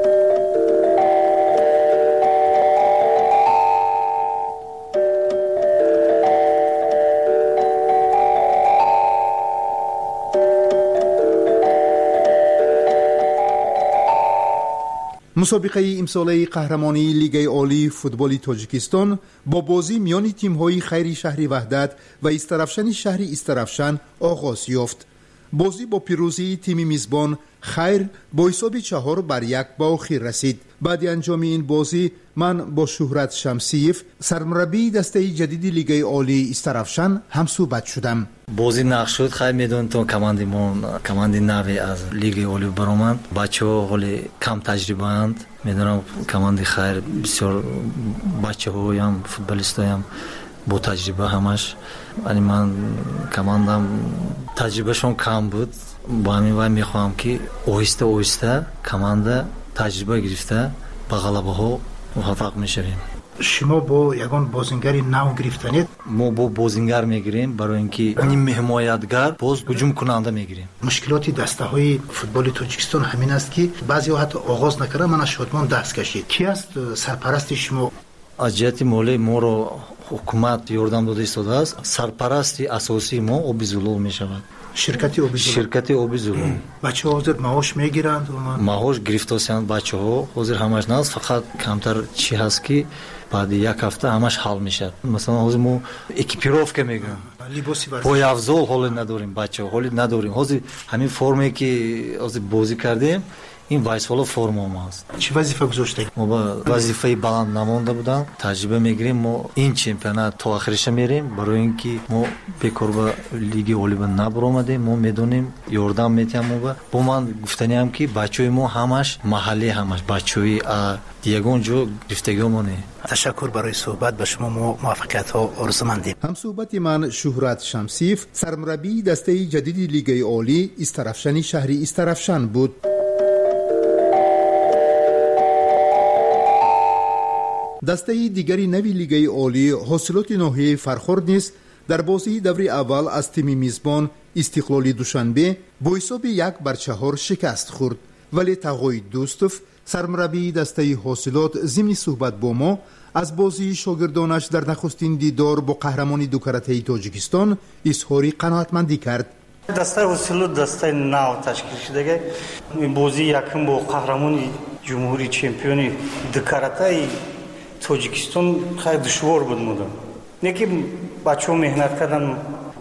مسابقه امساله قهرمانی لیگ عالی فوتبال تاجیکستان با بازی میان تیم‌های خیر شهر وحدت و استرافشن شهر استرافشن آغاز یافت. بازی با پیروزی تیم میزبان خیر با حساب چهار بر یک به آخر رسید. بعد انجام این بازی من با شهرت شمسیف سرمربی دسته جدید لیگ عالی استرافشن هم صحبت شدم. بازی نقش شد. خیلی میدون تو کماندیمون کماندی نوی از لیگ عالی برآمد. بچه‌ها خیلی کم تجربه اند. میدونم کماندی خیر بسیار بچه‌ها هم فوتبالیست‌ها هم با تجربه همش. ولی من کماندم تجربهشون کم بود. با همین وای میخوام که آهسته آهسته کمانده تجربه گرفته به غلبه ها موفق میشویم. شما با یگان بازیگر نو گرفتنید؟ ما با بازیگر میگیریم برای اینکه این حمایتگر باز هجوم کننده میگیریم. مشکلاتی دسته های فوتبال تاجیکستان همین است که بعضی ها حتی آغاز نکردن. من از شادمان دست کشید. کی است سرپرست شما؟ از جهت مالی ما رو حکومت یاردم داده ایستاده است. سرپرستی اساسی ما آبی زلول میشود. شرکتی آبی زلول. شرکتی آبی زلول. بچه‌ها حاضر معاش میگیرند؟ معاش گرفتاسیان بچه‌ها حاضر همش نه، فقط کمتر چی هست که بعد یک هفته همش حل میشه. مثلا حاضر ما اکیپیروفکا میگم. لباسی ورزشی. پای افزال حالی نداریم بچه‌ها، حالی نداریم. حاضر همین فرمی که حاضر بازی کردیم این وایسوالا فرم ما است. چه وظیفه گذاشته؟ ما با وظیفه بلند نمونده بودم. تجربه میگیریم. ما این چمپیونات تا آخرش میریم برای اینکه ما بیکار به لیگ عالی نبرآمدیم. ما میدونیم یاردم میتیم. ما با من گفتنی هم که بچهای ما همش محلی همش بچهای دیگون جو گفتگومونه. تشکر برای صحبت. به شما موفقیت ها آرزومندیم. هم صحبت من شهرت شمسیف سرمربی دسته جدید لیگ عالی استرافشن شهری استرافشن بود. دسته دیگری نوی لیگ عالی حاصلات ناحیه فرخورد نیز در بازی دوره اول از تیم میزبان استقلال دوشنبه با حساب یک بر چهار شکست خورد. ولی تقای دوستوف سرمربی دسته حاصلات ضمن صحبت با ما از بازی شاگردانش در نخستین دیدار با قهرمانی دو کرته تاجیکستان اظهار قناعتمندی کرد. دسته حاصلات دسته نو تشکیل شده. این بازی یکم با قهرمانی جمهوری چمپیونی دو کرته تاجیکستان خیلی دشوار بود. مودم نه که بچه‌ها مهنت کردن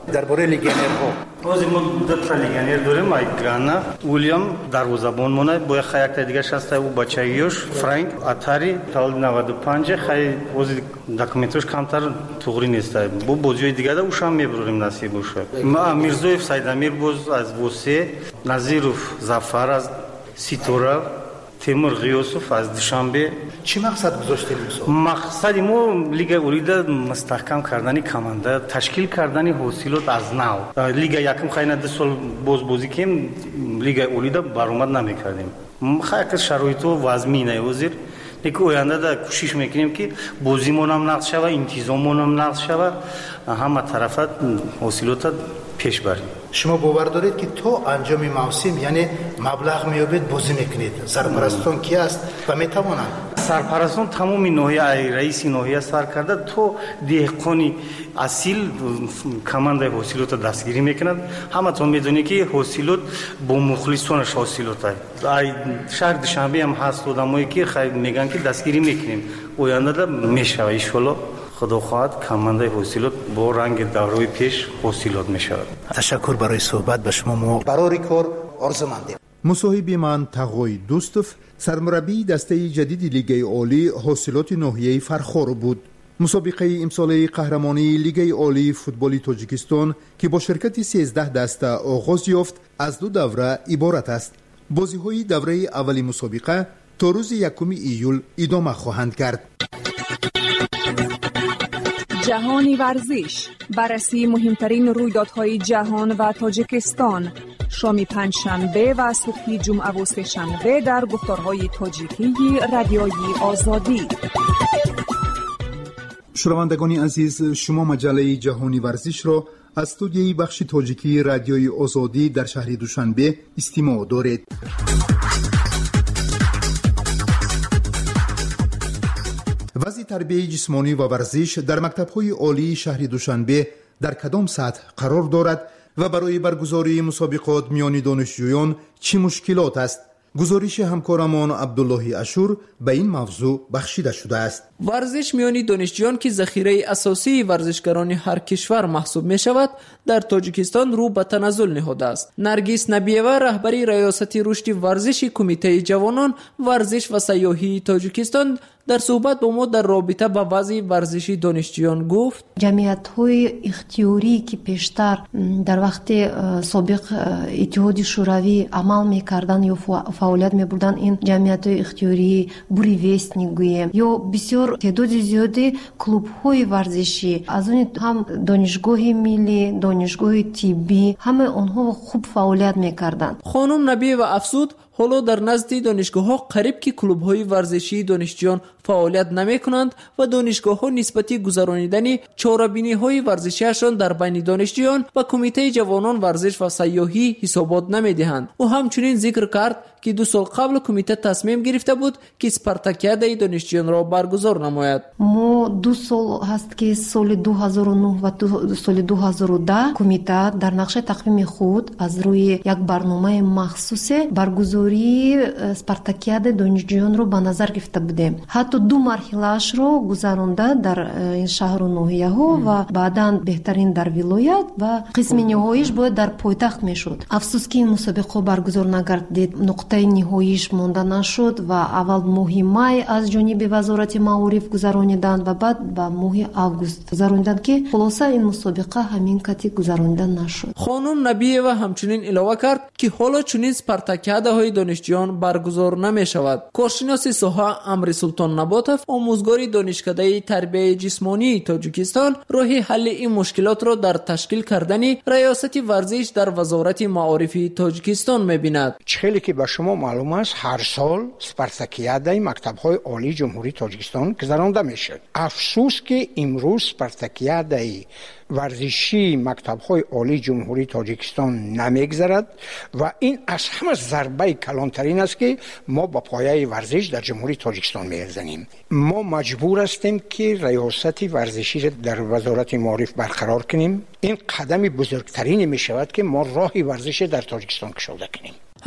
درباره لگیونرها باز ما دو تا لگیونر داریم، ایگانا ویلیام دروازه‌بان مونه با یک تا دیگه هست او بچه‌یوش فرانک اتاری تا نود و پنج خیلی باز دکومنتش کمتر توغری نیست. با بازی دیگه دا اوشام میبریم نصیب باشه. ما میرزویف سیدامیر باز از بوسه، نظیروف زفر از سیتورا، تیمور غیوسوف از دوشنبه. چی مقصد گذاشتیم؟ مقصد ما لیگ اولیده مستحکم کردن کمانده، تشکیل کردن حاصلات از نو. لیگ یکم خیلی ده سال باز بازی کردیم، لیگ اولیده برآمد نمیکردیم. خیلی شرایط و وضعی وزیر لیکن آینده دا کوشش میکنیم که بازیمون هم نقض شود، انتظاممون هم نقض شود، همه طرفت حاصلات پیش بریم. شما باور دارید که تا انجام موسم یعنی مبلغ میابید بازی میکنید؟ سرپرستان کی است و میتوانند؟ سرپرستان تمام ناحیه، رئیس ناحیه سر کرده تو دهقانی اصیل کمانده حاصلات دستگیری میکنند. همه تون میدونید که حاصلات با مخلصانش حاصلات های شهر دوشنبه هم هست آدمایی که خیلی میگن که دستگیری میکنیم. آینده میشه ان شاء الله خدا خواهد کمانده حاصلات با رنگ دوره‌ی پیش حاصلات میشود. تشکر برای صحبت به شما. ما برای کار آرزومندیم. مصاحبه من تقوی دوستوف سرمربی دسته جدید لیگ عالی حاصلات ناحیه فرخار بود. مسابقه امساله قهرمانی لیگ عالی فوتبال تاجیکستان که با شرکت سیزده دسته آغاز یافت از دو دوره عبارت است. بازی‌های دوره اولی مسابقه تا روز یکم ایول ادامه خواهند کرد. جهانی ورزش، بررسی مهمترین رویدادهای جهان و تاجیکستان، شام پنجشنبه و صبح جمعه و سه‌شنبه در گفتارهای تاجیکی رادیوی آزادی. شنوندگان عزیز، شما مجله جهانی ورزش را از استودیوی بخش تاجیکی رادیوی آزادی در شهر دوشنبه استماع دارید. وضع تربیت جسمانی و ورزش در مکتب‌های عالی شهر دوشنبه در کدام سطح قرار دارد و برای برگزاری مسابقات میان دانشجویان چه مشکلات است؟ گزارش همکارمان عبدالله اشور به این موضوع بخشیده شده است. ورزش میان دانشجویان که ذخیره اساسی ورزشکاران هر کشور محسوب می شود در تاجیکستان رو به تنزل نهاده است. نرگس نبیوه رهبری ریاست رشد ورزش کمیته جوانان ورزش و سیاحی تاجیکستان در صحبت با ما در رابطه با وضع ورزشی دانشجویان گفت جمعیت‌های اختیاری که پیشتر در وقت سابق اتحاد شوروی عمل می‌کردند یا فعالیت می‌بردند، این جمعیت‌های اختیاری بوریوست گوییم یا بسیار تعداد زیادی کلوب‌های ورزشی از اون هم دانشگاه ملی، دانشگاه طبی، همه آنها خوب فعالیت می‌کردند. خانم نبی و افسود حالا در نزد دانشگاه‌ها قریب که کلوب‌های ورزشی دانشجویان فعالیت نمی‌کنند و دانشگاه‌ها نسبتی گذرانیدن چاره‌بینی‌های ورزشی‌شان در بین دانشجویان و کمیته جوانان ورزش و سیاحی حسابات نمی‌دهند. او همچنین ذکر کرد که دو سال قبل کمیته تصمیم گرفته بود که اسپارتاکیاده دانشجویان را برگزار نماید. ما دو سال هست که سال دو هزار و نه و سال دو هزار و ده کمیته در نقشه تقویم خود از روی یک برنامه مخصوص برگزاری اسپارتاکیاده دانشجویان را به نظر گرفته بودیم. حتی دو مرحله‌اش را گذرانده در این شهر و ناحیه‌ها و بعداً بهترین در ولایت و قسم نهاییش باید در پایتخت میشد. افسوس که این مسابقه برگزار نگردید، نقطه نهاییش مانده نشد و اول ماه مای از جانب وزارت معارف گذراندند و بعد به ماه آگوست گذراندند که خلاصه این مسابقه همین کتی گذرانده نشد. خانم نبیه و همچنین علاوه کرد که حالا چنین اسپارتاکیاده های دانشجویان برگزار نمی شود. کارشناس ساحه امر سلطان نباتف، آموزگار دانشکده تربیت جسمانی تاجیکستان، راه حل این مشکلات را در تشکیل کردن ریاست ورزش در وزارت معارف تاجیکستان می‌بیند. خیلی که به شما معلوم است هر سال اسپارتاکیاده مکتب‌های عالی جمهوری تاجیکستان گذرانده میشه. افسوس که امروز اسپارتاکیاده ورزشی مکتب‌های عالی جمهوری تاجیکستان نمیگذرد و این از همه ضربه کلانترین است که ما با پایه ورزش در جمهوری تاجیکستان میزنیم. ما مجبور هستیم که ریاست ورزشی را در وزارت معارف برقرار کنیم. این قدم بزرگترین می شود که ما راه ورزش در تاجیکستان کشاده کنیم.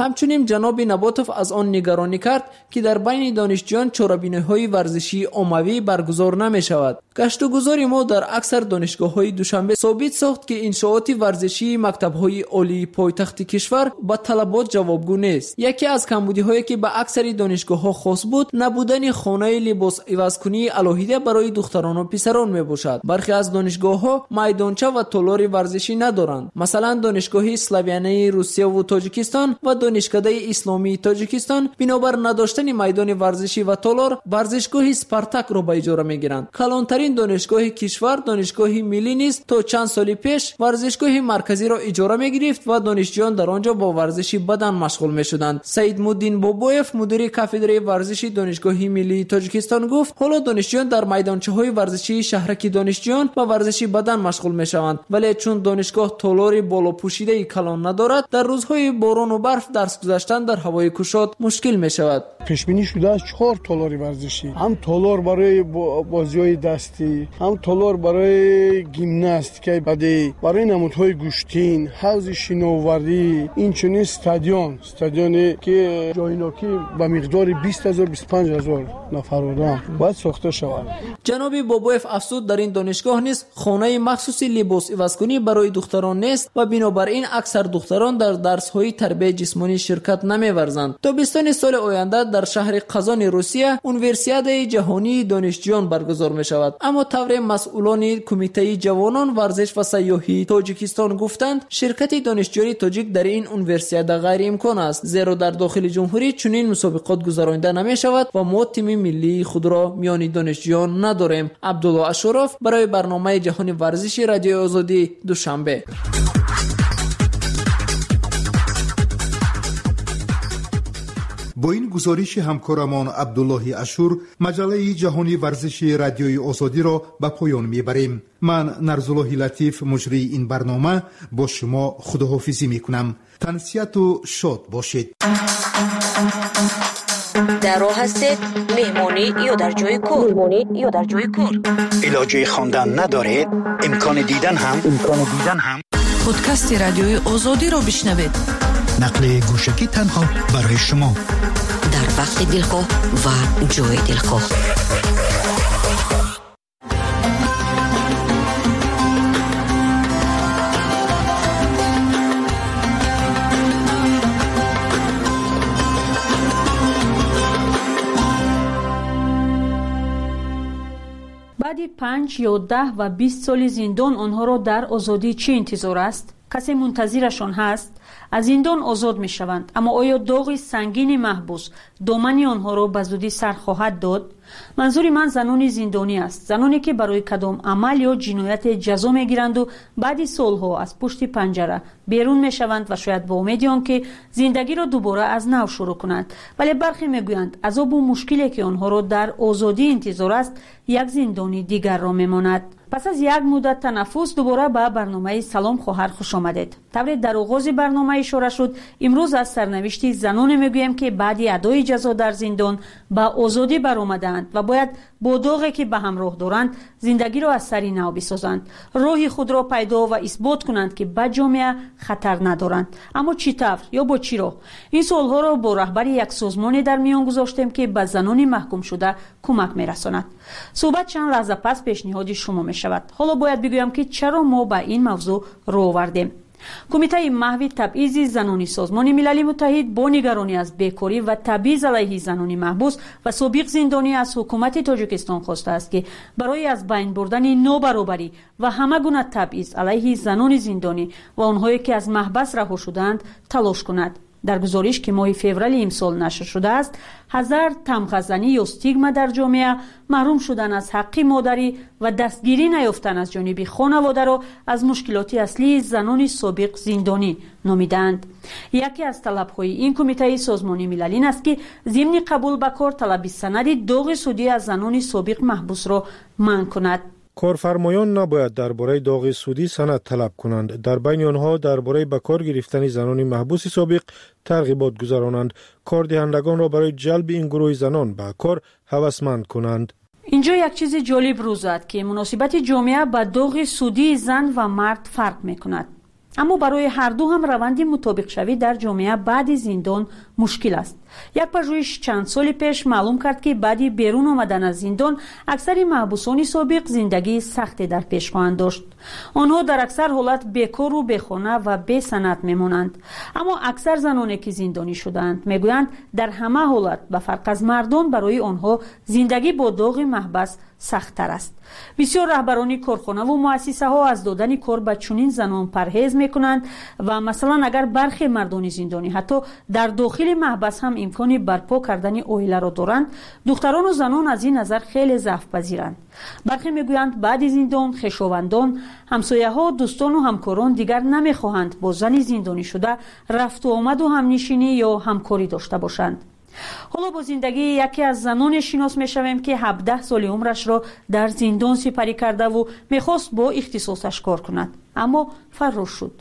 همچنین جناب نباتوف از آن نگرانی کرد که در بین دانشجویان چهاربینی‌های ورزشی عمومی برگزار نمی‌شود. گشت و گذار ما در اکثر دانشگاه‌های دوشنبه ثابت ساخت که انشاءات ورزشی مکتب‌های عالی پایتخت کشور با طلبات جوابگو نیست. یکی از کمبودی‌هایی که به اکثر دانشگاه‌ها خاص بود، نبودن خانه لباس عوض‌کنی الهیده برای دختران و پسران میباشد. برخی از دانشگاه‌ها میدانچه و تالار ورزشی ندارند. مثلا دانشگاه اسلاویانه روسیه و تاجیکستان و دانشکده اسلامی تاجیکستان بنابر نداشتن میدان ورزشی و تالار ورزشگاه سپارتاک را به اجاره میگیرند. کلانترین دانشگاه کشور دانشگاه ملی نیز تا چند سال پیش ورزشگاه مرکزی را اجاره میگرفت و دانشجویان در آنجا با ورزش بدن مشغول میشدند. سید مودین بابویف مدیر کافدره ورزشی دانشگاه ملی تاجیکستان گفت حالا دانشجویان در میدانچه‌های ورزشی شهرک دانشجویان با ورزش بدن مشغول میشوند، ولی چون دانشگاه تالار بالا پوشیده کلان ندارد در روزهای باران و برف درس گذاشتن در هوای گشاد مشکل میشود. پیش بینی شده است چهار تالار ورزشی، هم تالار برای بازی‌های دستی، هم تالار برای گیمناست که بعدی برای نمودهای گوشتین، حوض شناوری، این چنین استادیوم استادیومی که جایناکی با مقدار بیست هزار بیست و پنج هزار نفر آدم باید ساخته شود. جناب بابویف افزود در این دانشگاه نیز خانه مخصوصی لباس عوض‌کنی برای دختران نیست و بنابراین اکثر دختران در درس‌های تربیت جسمانی شرکت نمی‌ورزند. تابستان سال آینده در شهر قزان روسیه اونیورسیاد جهانی دانشجویان برگزار می‌شود، اما طور مسئولان کمیته جوانان ورزش و سیاحی تاجیکستان گفتند شرکت دانشجویان تاجیک در این اونیورسیاد غیر امکان است، زیرا در داخل جمهوری چنین مسابقات گذرانده نمی‌شود و ما تیم ملی خود را میان دانشجویان نداریم. عبدالله اشرف برای برنامه جهانی ورزشی رادیو آزادی دوشنبه. با این گزارش همکارمان عبدالله اشور مجله جهانی ورزشی رادیوی آزادی را به پایان میبریم. من نرزالله لطیف مجری این برنامه با شما خداحافظی میکنم. تنسیت و شاد باشید. در راه هستید مهمانی یا در جای کار مهمانی یا در جای کار علاجه خواندن ندارید امکان دیدن هم امکان دیدن هم پادکست رادیوی آزادی را بشنوید. نقل گوشکی تنها برای شما در وقت دلخواه و جای دلخواه. بعد پنج یا ده و بیست سال زندان آنها را در آزادی چه انتظار است؟ کسی منتظرشان هست؟ از زندان آزاد می شوند، اما آیا داغ سنگین محبوس دامن آنها را به زودی سر خواهد داد؟ منظور من زنان زندانی است، زنانی که برای کدام عمل یا جنایت جزا می گیرند و بعد سالها از پشت پنجره بیرون می شوند و شاید با امید آنکه زندگی را دوباره از نو شروع کنند، ولی برخی می گویند عذاب و مشکلی که آنها را در آزادی انتظار است یک زندانی دیگر را می ماند. پس از یک مدت تنفس دوباره به برنامه سلام خواهر خوش آمدید. طوری در آغاز برنامه اشاره شد، امروز از سرنوشت زنان میگویم که بعد ادای جزا در زندان به آزادی برآمدند و باید با داغی که به همراه دارند زندگی را از سر نو بسازند، راه خود را پیدا و اثبات کنند که به جامعه خطر ندارند. اما چی طور یا با چی راه؟ این سوالها را با رهبر یک سازمان در میان گذاشتیم که به زنان محکوم شده کمک میرساند. صحبت چند لحظه پس پیشنهاد شما می شود. حالا باید بگویم که چرا ما به این موضوع رو آوردیم. کمیته محو تبعیض زنانی سازمان ملل متحد با نگرانی از بیکاری و تبعیض علیه زنان محبوس و سابق زندانی از حکومت تاجیکستان خواسته است که برای از بین بردن نابرابری و همه گونه تبعیض علیه زنان زندانی و آنهایی که از محبس رها شدند تلاش کند. در گزارش که ماه فوریه امسال نشر شده است، هزار تمغه‌زنی یا استیگما در جامعه، محروم شدن از حق مادری و دستگیری نیافتن از جانب خانواده را از مشکلات اصلی زنان سابق زندانی نامیدند. یکی از طلب‌های این کمیته سازمان ملل این است که ضمن قبول به کار طلب سند داغ سودی از زنان سابق محبوس را منع کند. کارفرمایان نباید درباره داغ سودی سند طلب کنند. در بین آنها درباره به کار گرفتن زنان محبوس سابق ترغیبات گذرانند. کاردهندگان را برای جلب این گروه زنان به کار هوسمند کنند. اینجا یک چیز جالب روز است که مناسبت جامعه با داغ سودی زن و مرد فرق می کند. اما برای هر دو هم روند مطابق شوی در جامعه بعد زندان مشکل است. یک پژوهش چند سال پیش معلوم کرد که بعد بیرون آمدن از زندان اکثر محبوسان سابق زندگی سختی در پیش خواهند داشت. آنها در اکثر حالت بیکار و بیخانه و بی سند میمانند. اما اکثر زنانی که زندانی شدند میگویند در همه حالت به فرق از مردان برای آنها زندگی با داغ محبس سخت تر است. بسیار رهبران کارخانه و مؤسسه ها از دادن کار به چنین زنان پرهیز میکنند و مثلا اگر برخی مردان زندانی حتی در داخل محبس هم امکانی برپا کردن عائله را دارند، دختران و زنان از این نظر خیلی ضعف پذیرند. برخی میگویند بعد زندان خویشاوندان، همسایه ها، دوستان و همکاران دیگر نمیخواهند با زن زندانی شده رفت و آمد و همنشینی یا همکاری داشته باشند. حالا با زندگی یکی از زنان شناس میشویم که هفده سال عمرش را در زندان سپری کرده و میخواست با اختصاصش کار کند، اما فرار شد.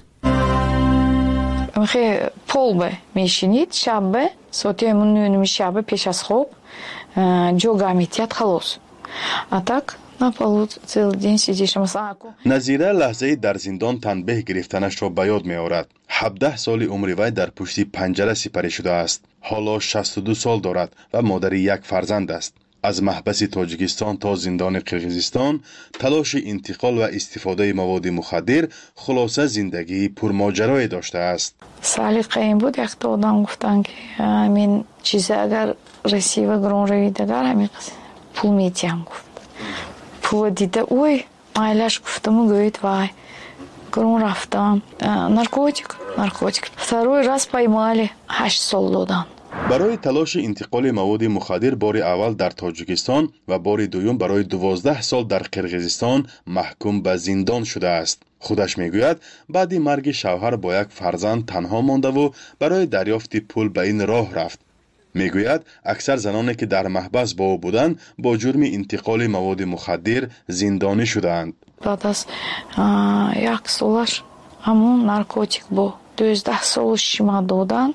خیلی پول به میشینید شب به ساعتی همون نونمی شب پیش از خوب جوگا میتید خلاص اتاک نپالود цел день сидишь مثلا. نظیره لحظه در زندان تنبیه گرفتنش را به یاد می آورد. هفده سال عمر وی در پشت پنجره سپری شده است. حالا شصت و دو سال دارد و مادر یک فرزند است. از محبس تاجیکستان تا زندان قرقیزستان تلاش انتقال و استفاده مواد مخدر خلاصه زندگی پرماجرایی داشته است. سلیقه این بود یک تا آدم گفتن که همین چیزی اگر رسی و گرون روی دگر همین پول میتیم گفت. پول دیده اوی مایلش گفتم و گوید وای گرون رفتم نارکوتیک نارکوتیک второй раз поймали هشت سال دادن. برای تلاش انتقال مواد مخدر بار اول در تاجیکستان و بار دوم برای دوازده سال در قرقیزستان محکوم به زندان شده است. خودش میگوید بعد مرگ شوهر با یک فرزند تنها مانده و برای دریافت پول به این راه رفت. میگوید اکثر زنانی که در محبس با او بودند با جرم انتقال مواد مخدر زندانی شدند. بعد از یک سالش همون نارکوتیک با دوازده سالش شما دادن.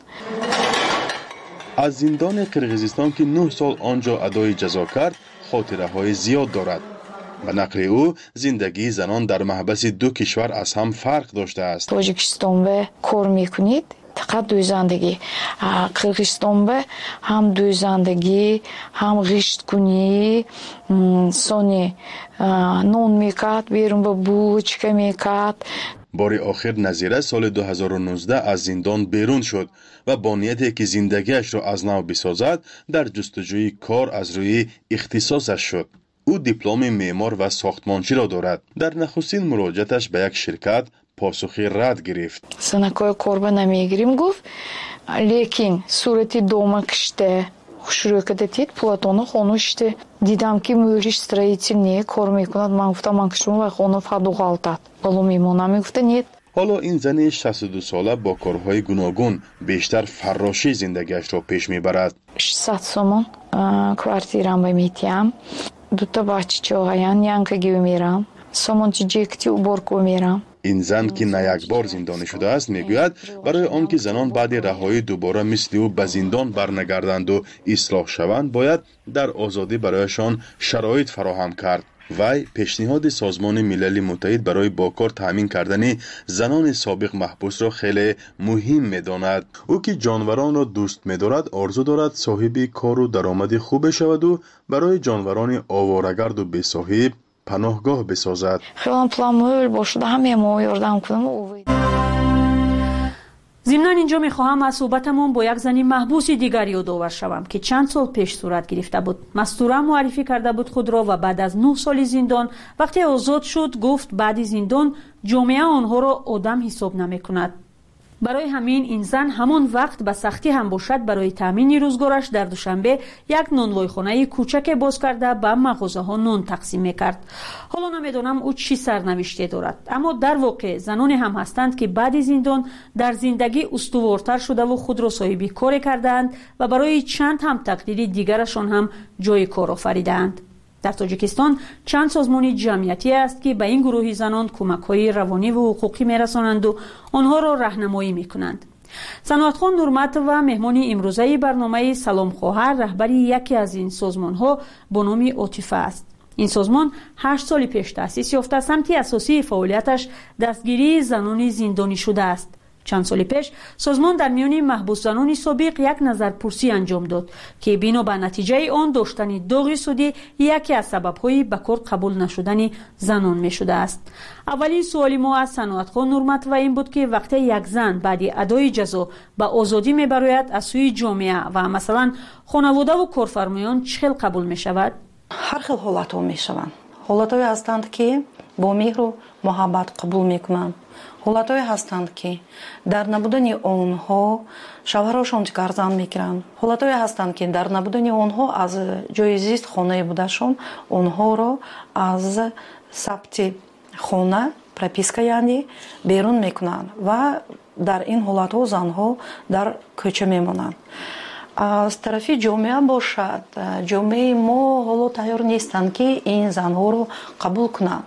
از زندان قرقیزستان که نه سال آنجا ادای جزا کرد خاطره های زیاد دارد. به نقل او زندگی زنان در محبس دو کشور از هم فرق داشته است. تاجیکستان به کار میکنید فقط دویزندگی، قرقیزستان به هم دویزندگی هم غشت کنی سونی نون میکرد بیرون به بوچکه میکرد. بار آخر نظیره سال دو هزار و نوزده از زندان بیرون شد و با نیتی که زندگیش را از نو بسازد در جستجوی کار از روی اختصاصش شد. او دیپلم معمار و ساختمانچی را دارد. در نخستین مراجعتش به یک شرکت پاسخی رد گرفت. سنکای کار نمیگیریم گفت لیکن صورتی دوما کشته شروع کردید پلاتونو خونوشته دیدم که موریش строительный کار میکند. من گفتم من کشم و خونو فدوغالتاد بالو میمونم. گفته نیت. حالا این زن شصت و دو ساله با کارهای گوناگون بیشتر فراشی زندگیش را پیش میبرد. ششصد سومون کوارتیرام میتیم. دو تا بچه‌هایم янкаги میرم. سومونچی جکتی уборку میرم. این زن که نه یک بار زندانی شده است میگوید برای آنکه زنان بعد رهایی دوباره مثل او به زندان برنگردند و اصلاح شوند باید در آزادی برایشان شرایط فراهم کرد. وی پیشنهاد سازمان ملل متحد برای با کار تامین کردن زنان سابق محبوس را خیلی مهم می‌داند. او که جانوران را دوست می‌دارد آرزو دارد صاحب کار و درآمد خوب شود و برای جانوران آواره‌گرد و بی‌صاحب پناهگاه بسازد. خیلی پلان‌مویل باشد همه ما یاردم کنم و ضمناً اینجا میخواهم از صحبتمون با یک زنی محبوس دیگر یادآور شوم که چند سال پیش صورت گرفته بود. مستوره معرفی کرده بود خود را و بعد از نه سال زندان وقتی آزاد شد گفت بعد زندان جامعه آنها را آدم حساب نمیکند. برای همین این زن همان وقت به سختی هم باشد برای تامین روزگارش در دوشنبه یک نانوایخانه کوچک باز کرده به مغازه ها نان تقسیم میکرد. حالا نمیدونم او چی سرنوشته دارد، اما در واقع زنانی هم هستند که بعد زندان در زندگی استوارتر شده و خود را صاحب کار کردند و برای چند هم تقدیر دیگرشان هم جای کار آفریدند. در تاجیکستان چند سازمان جمعیتی است که به این گروه زنان کمک‌های روانی و حقوقی می‌رسانند و آنها را راهنمایی می‌کنند. صنعتخان نورمت و مهمان امروزه برنامه سلام خواهر رهبری یکی از این سازمان‌ها با نام عاطفه است. این سازمان هشت سال پیش تأسیس یافته، سمت اساسی فعالیتش دستگیری زنان زندانی شده است. چند سال پیش سازمان در میان محبوس زنان سابق یک نظرپرسی انجام داد که بنا به نتیجه آن داشتن داغ سودی یکی از سبب‌های به کار قبول نشدن زنان می شده است. اولین سوال ما از صنعتخوان نورمت و این بود که وقتی یک زن بعد ادای جزا به آزادی می براید از سوی جامعه و مثلا خانواده و کارفرمایان چه قبول می شود؟ هر خیل حالت‌ها می شوند. حالت‌هایی هستند که با مهر و محبت قبول می کنند. حالت‌هایی هستند که در نبودن آنها شوهرشان جگرزن می‌گیرند. حالت‌هایی هستند که در نبودن آنها از جای زیست خانه بودشان آنها را از ثبت خانه پروپیسکا یعنی بیرون می‌کنند و در این حالت‌ها زنها در کوچه می‌مانند. از طرف جامعه باشد، جامعه ما حالا تیار نیستند که این زنها رو قبول کنند.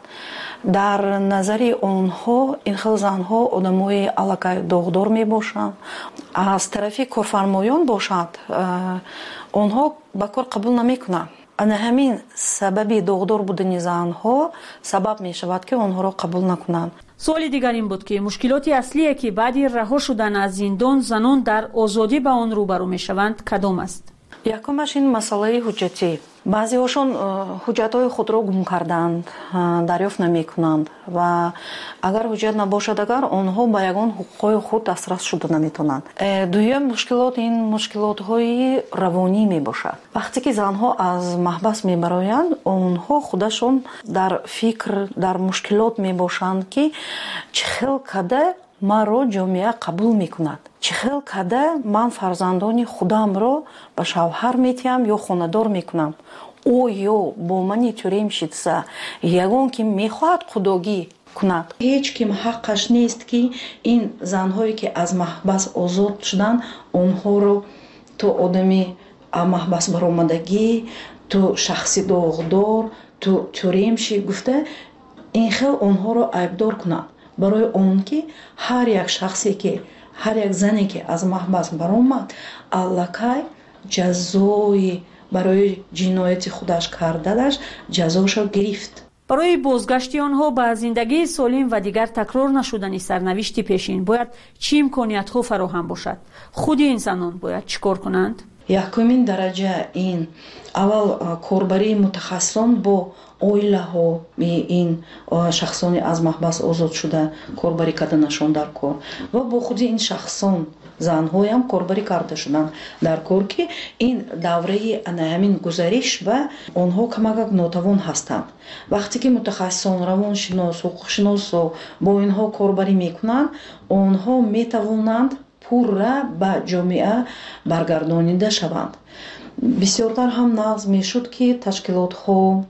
در نظر آنها این خیلی زنها آدمای علاقه داغدار می باشند. از طرف کارفرمایان باشد آنها به کار قبول نمی کنند. انا همین سبب داغدار بودن زنها سبب می شود که آنها را قبول نکنند. سوال دیگر این بود که مشکلات اصلی که بعد رها شدن از زندان زنان در آزادی با آن روبرو می شوند کدام است؟ یکمش این مسئله حجتی. بعضی هاشون حجت‌های خود را گم کردند، دریافت نمی کنند و اگر حجت نباشد اگر آنها به یگان حقوق خود دسترس شده نمی تونند. دویم مشکلات این مشکلات‌های روانی می باشد. وقتی که زنها از محبس می برایند آنها خودشون در فکر در مشکلات می باشند که چخیل کده مرا جامعه قبول میکند، چخیل کده من فرزندان خودم را به شوهر میتیم یا خاندار میکنم، او یا با من توریم شدسه یگان که میخواهد خداگی کند. هیچ کم حقش نیست که این زنهایی که از محبس آزاد شدن آنها رو تو آدمی محبس برآمدگی، تو شخصی داغدار، تو توریم شی گفته این خیل آنها رو عیبدار کنند. برای اون که هر یک شخصی که هر یک زنی که از محبس برآمد الکی جزای برای جنایت خودش کردهش جزاشو گرفت. برای بازگشت آنها به زندگی سالم و دیگر تکرار نشدن سرنوشت پیشین باید چه امکانیت‌ها فراهم باشد؟ خود این زنان باید چیکار کنند؟ یکمین درجه این اول کاربری متخصصان با اویله ها این شخصانی از محبس آزاد شده کاربری کردنشان در کار و با خود این شخصان زن‌های هم کاربری کرده شدن در کار که این دوره همین گزارش و آنها کمک ناتوان هستند. وقتی که متخصصان روانشناس و حقوقشناس با اینها کاربری میکنند آنها میتوانند پورا به جامعه برگردانیده شوند. بسیارتر هم نقض میشد که تشکیلات ها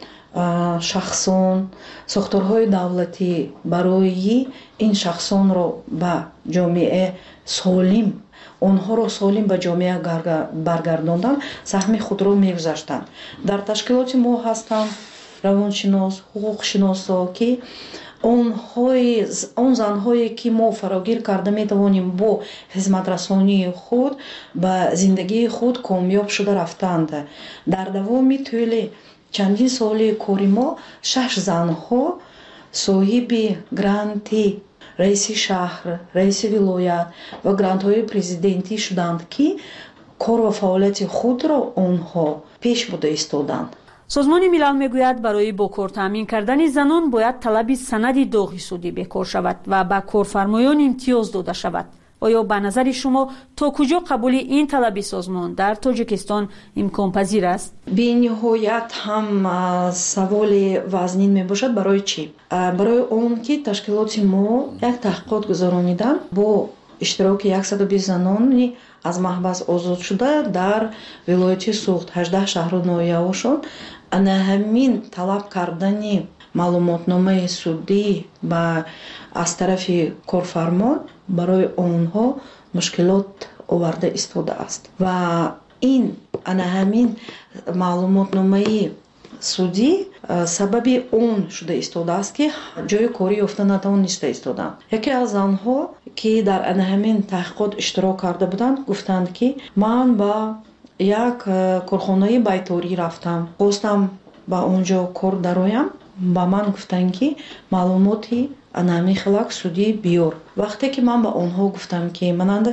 شخصان ساختارهای دولتی برای این شخصان را به جامعه سالم آنها را سالم به جامعه برگرداندن سهم خود را میگذاشتند. در تشکیلات ما هستند روانشناس حقوقشناس که آنهای آن زنهایی که ما فراگیر کرده میتوانیم با خدمت رسانی خود به زندگی خود کامیاب شده رفتند. در دوام طول چندین سال کاری ما شش زنها صاحب گرانتی رئیس شهر، رئیس ولایت و گرانت‌های پرزیدنتی شدند که کار و فعالیت خود را آنها پیش برده ایستادند. سازمان ملل میگوید برای با کار تامین کردن زنان باید طلب سند داغ سودی بکار شود و به کارفرمایان امتیاز داده شود. آیا به نظر شما تا کجا قبول این طلب سازمان در تاجیکستان امکان پذیر است؟ به نهایت هم سوال وزنین می باشد. برای چی؟ برای اون که تشکیلات ما یک تحقیقات گذرانیدن با اشتراک صد و بیست زنان از محبس آزاد شده در ولایت سوخت هجده شهر و ناحیه‌هاشون انا همین طلب کردن معلوماتنامه سودی و از طرف کارفرما برای آنها مشکلات آورده ایستاده است و این انا همین معلوماتنامه سودی سبب اون شده ایستاده است که جای کاری یافته نتوانسته ایستادند. یکی از آنها که در انا همین تحقیقات اشتراک کرده بودند گفتند که من با یک کارخانه بیتاری رفتم، خواستم ба онҷо кор дароям, ба ман гуфтанд ки маълумоти анамихлак судӣ биёр. вақте ки ман ба онҳо гуфтам ки мананда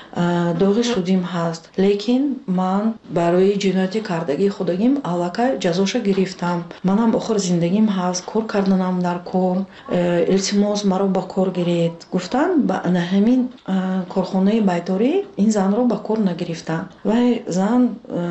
доғи судим ҳаст, лекин ман барои ҷинояти кардагии худагим аллакай ҷазоша гирифтам, манам охир зиндагим ҳаст, кор карданам дар кор, илтимос маро ба кор гиред. гуфтанд ба ана ҳамин корхонаи байдорӣ ин занро ба кор нагирифтанд. вай зан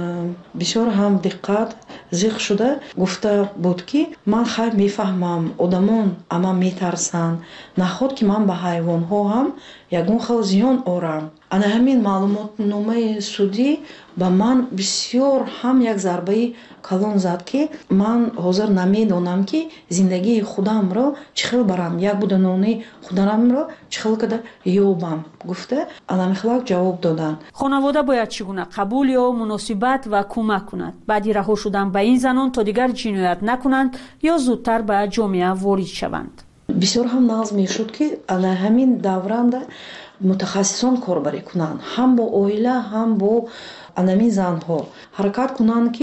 бисёр ҳам диққат зиқ шуда гуфта буд ки ман хайр мефаҳмам одамон ама метарсанд, наҳод ки ман ба ҳайвонҳо ҳам ягон хел зиён орам. ана ҳамин маълумотномаи судӣ ба ман бисёр ҳам як зарбаи калон зад ки ман ҳозир намедонам ки зиндагии худамро чӣ хел барам, як буданони худамро чӣ хел када ёбам, гуфта анамихлак ҷавоб доданд. хонавода бояд чӣ гуна қабул ё муносибат ва кӯмак кунад баъди раҳо шудан ба ин занон то дигар ҷиноят накунанд ё зудтар ба ҷомеа ворид шаванд. бисёр ҳам нағз мешуд ки ана ҳамин давранда мутахассисон корбарӣ кунанд, ҳам бо оила, ҳам бо анамин занҳо ҳаракат кунанд ки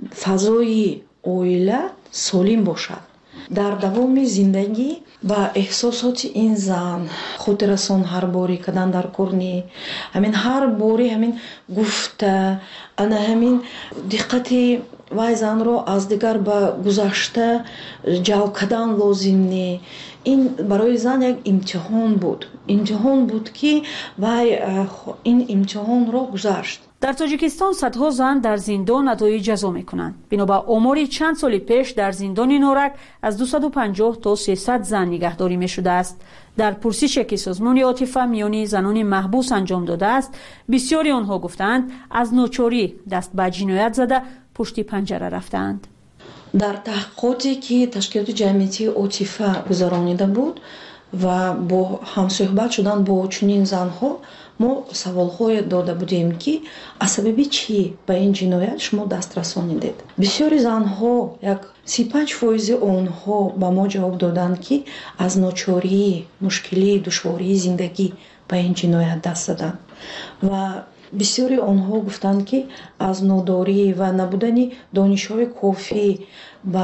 фазои оила солим бошад. дар давоми зиндагӣ ба эҳсосоти ин зан хотиррасон ҳар бори кадан дар корни ҳамин ҳар бори ҳамин гуфта ана ҳамин диққати вай занро аз дигар ба гузашта ҷалб кардан лозим не. ин барои зан як имтиҳон буд. имтиҳон буд ки вай ин имтиҳонро гузашт. дар тоҷикистон садҳо зан дар зиндон адои ҷазо мекунанд. бино ба омори чанд соли пеш дар зиндони норак аз дусаду панҷоҳ то сесад зан нигаҳдорӣ мешудааст. дар пурсише ки созмони отифа миёни занони маҳбус анҷом додааст, бисёри онҳо гуфтанд аз ночорӣ даст ба ҷиноят зада пушти панҷара рафтаанд. дар таҳқиқоте ки ташкилоти ҷамъиятии отифа гузаронида буд ва бо ҳамсӯҳбат шудан бо чунин занҳо мо саволҳое дода будем ки аз сабаби чӣ ба ин ҷиноят шумо даст расонидед. бисёри занҳо як си панҷ фоизи онҳо ба мо ҷавоб доданд ки аз ночорӣ, мушкилӣ, душвории зиндагӣ ба ин ҷиноят даст заданд ва бисёри онҳо гуфтанд ки аз нодорӣ ва набудани донишҳои кофӣ ба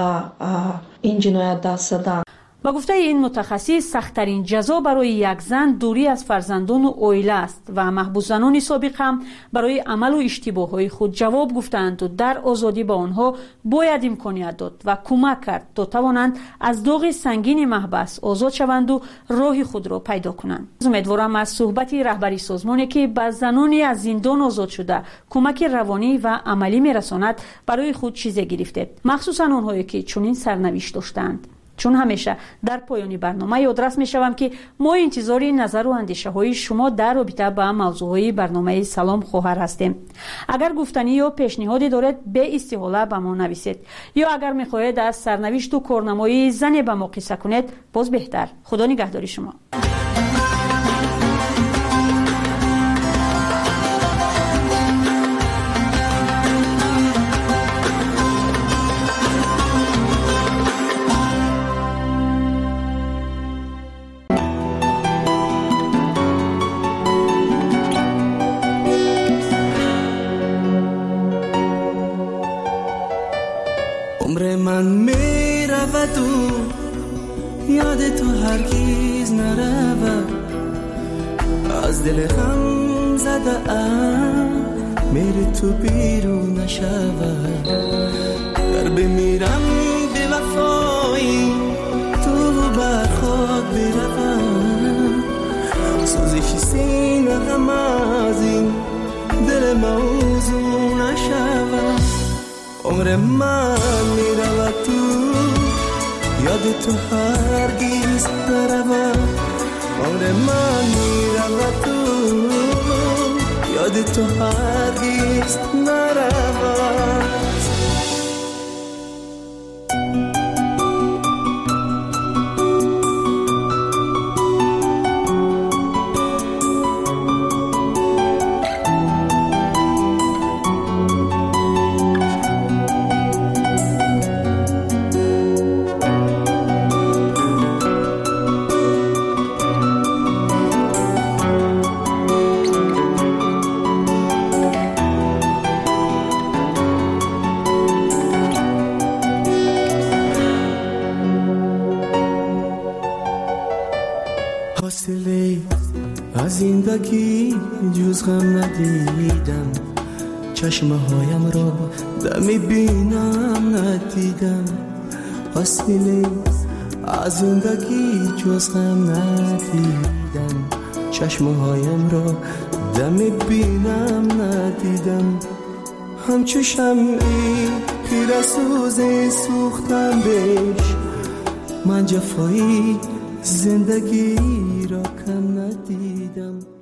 ин ҷиноят даст заданд. ба гуфтаи ин мутахассис, сахттарин ҷазо барои як зан дурӣ аз фарзандону оила аст ва маҳбусзанони собиқ ҳам барои амалу иштибоҳҳои худ ҷавоб гуфтаанду дар озодӣ ба онҳо бояд имконият дод ва кӯмак кард то тавонанд аз доғи сангини маҳбас озод шаванду роҳи худро пайдо кунанд. умедворам аз суҳбати раҳбари созмоне ки ба занони аз зиндон озод шуда кӯмаки равонӣ ва амалӣ мерасонад барои худ чизе гирифтед, махсусан онҳое ки чунин сарнавишт доштаанд. чун ҳамеша дар поёни барнома ёдрас мешавам ки мо интизори назару андешаҳои шумо дар робита ба мавзӯъҳои барномаи Салом хоҳар ҳастем. агар гуфтанӣ ё пешниҳоде доред, беистиҳола ба мо нависед, ё агар мехоҳед аз сарнавишту корнамоии зане ба мо қисса кунед, боз беҳтар. худо нигаҳдори шумо. من می رود و یاد تو هرگز نرود، از دل غم زده ام میری تو بیرون نشود. در بمیرم به وفایی تو بر خود بروم، سوزش سینه غم از این دل موضوع نشود. عمر من میرود تو یاد تو هرگز نرود، عمر من میرود تو یاد تو هرگز نرود. جز غم ندیدم، چشمه هایم را دمی بینم ندیدم، وسیله از زندگی جز غم ندیدم، چشمه هایم را دمی بینم ندیدم. همچو شمعی خیره سوزی سوختم بهش، من جفایی زندگی را کم ندیدم.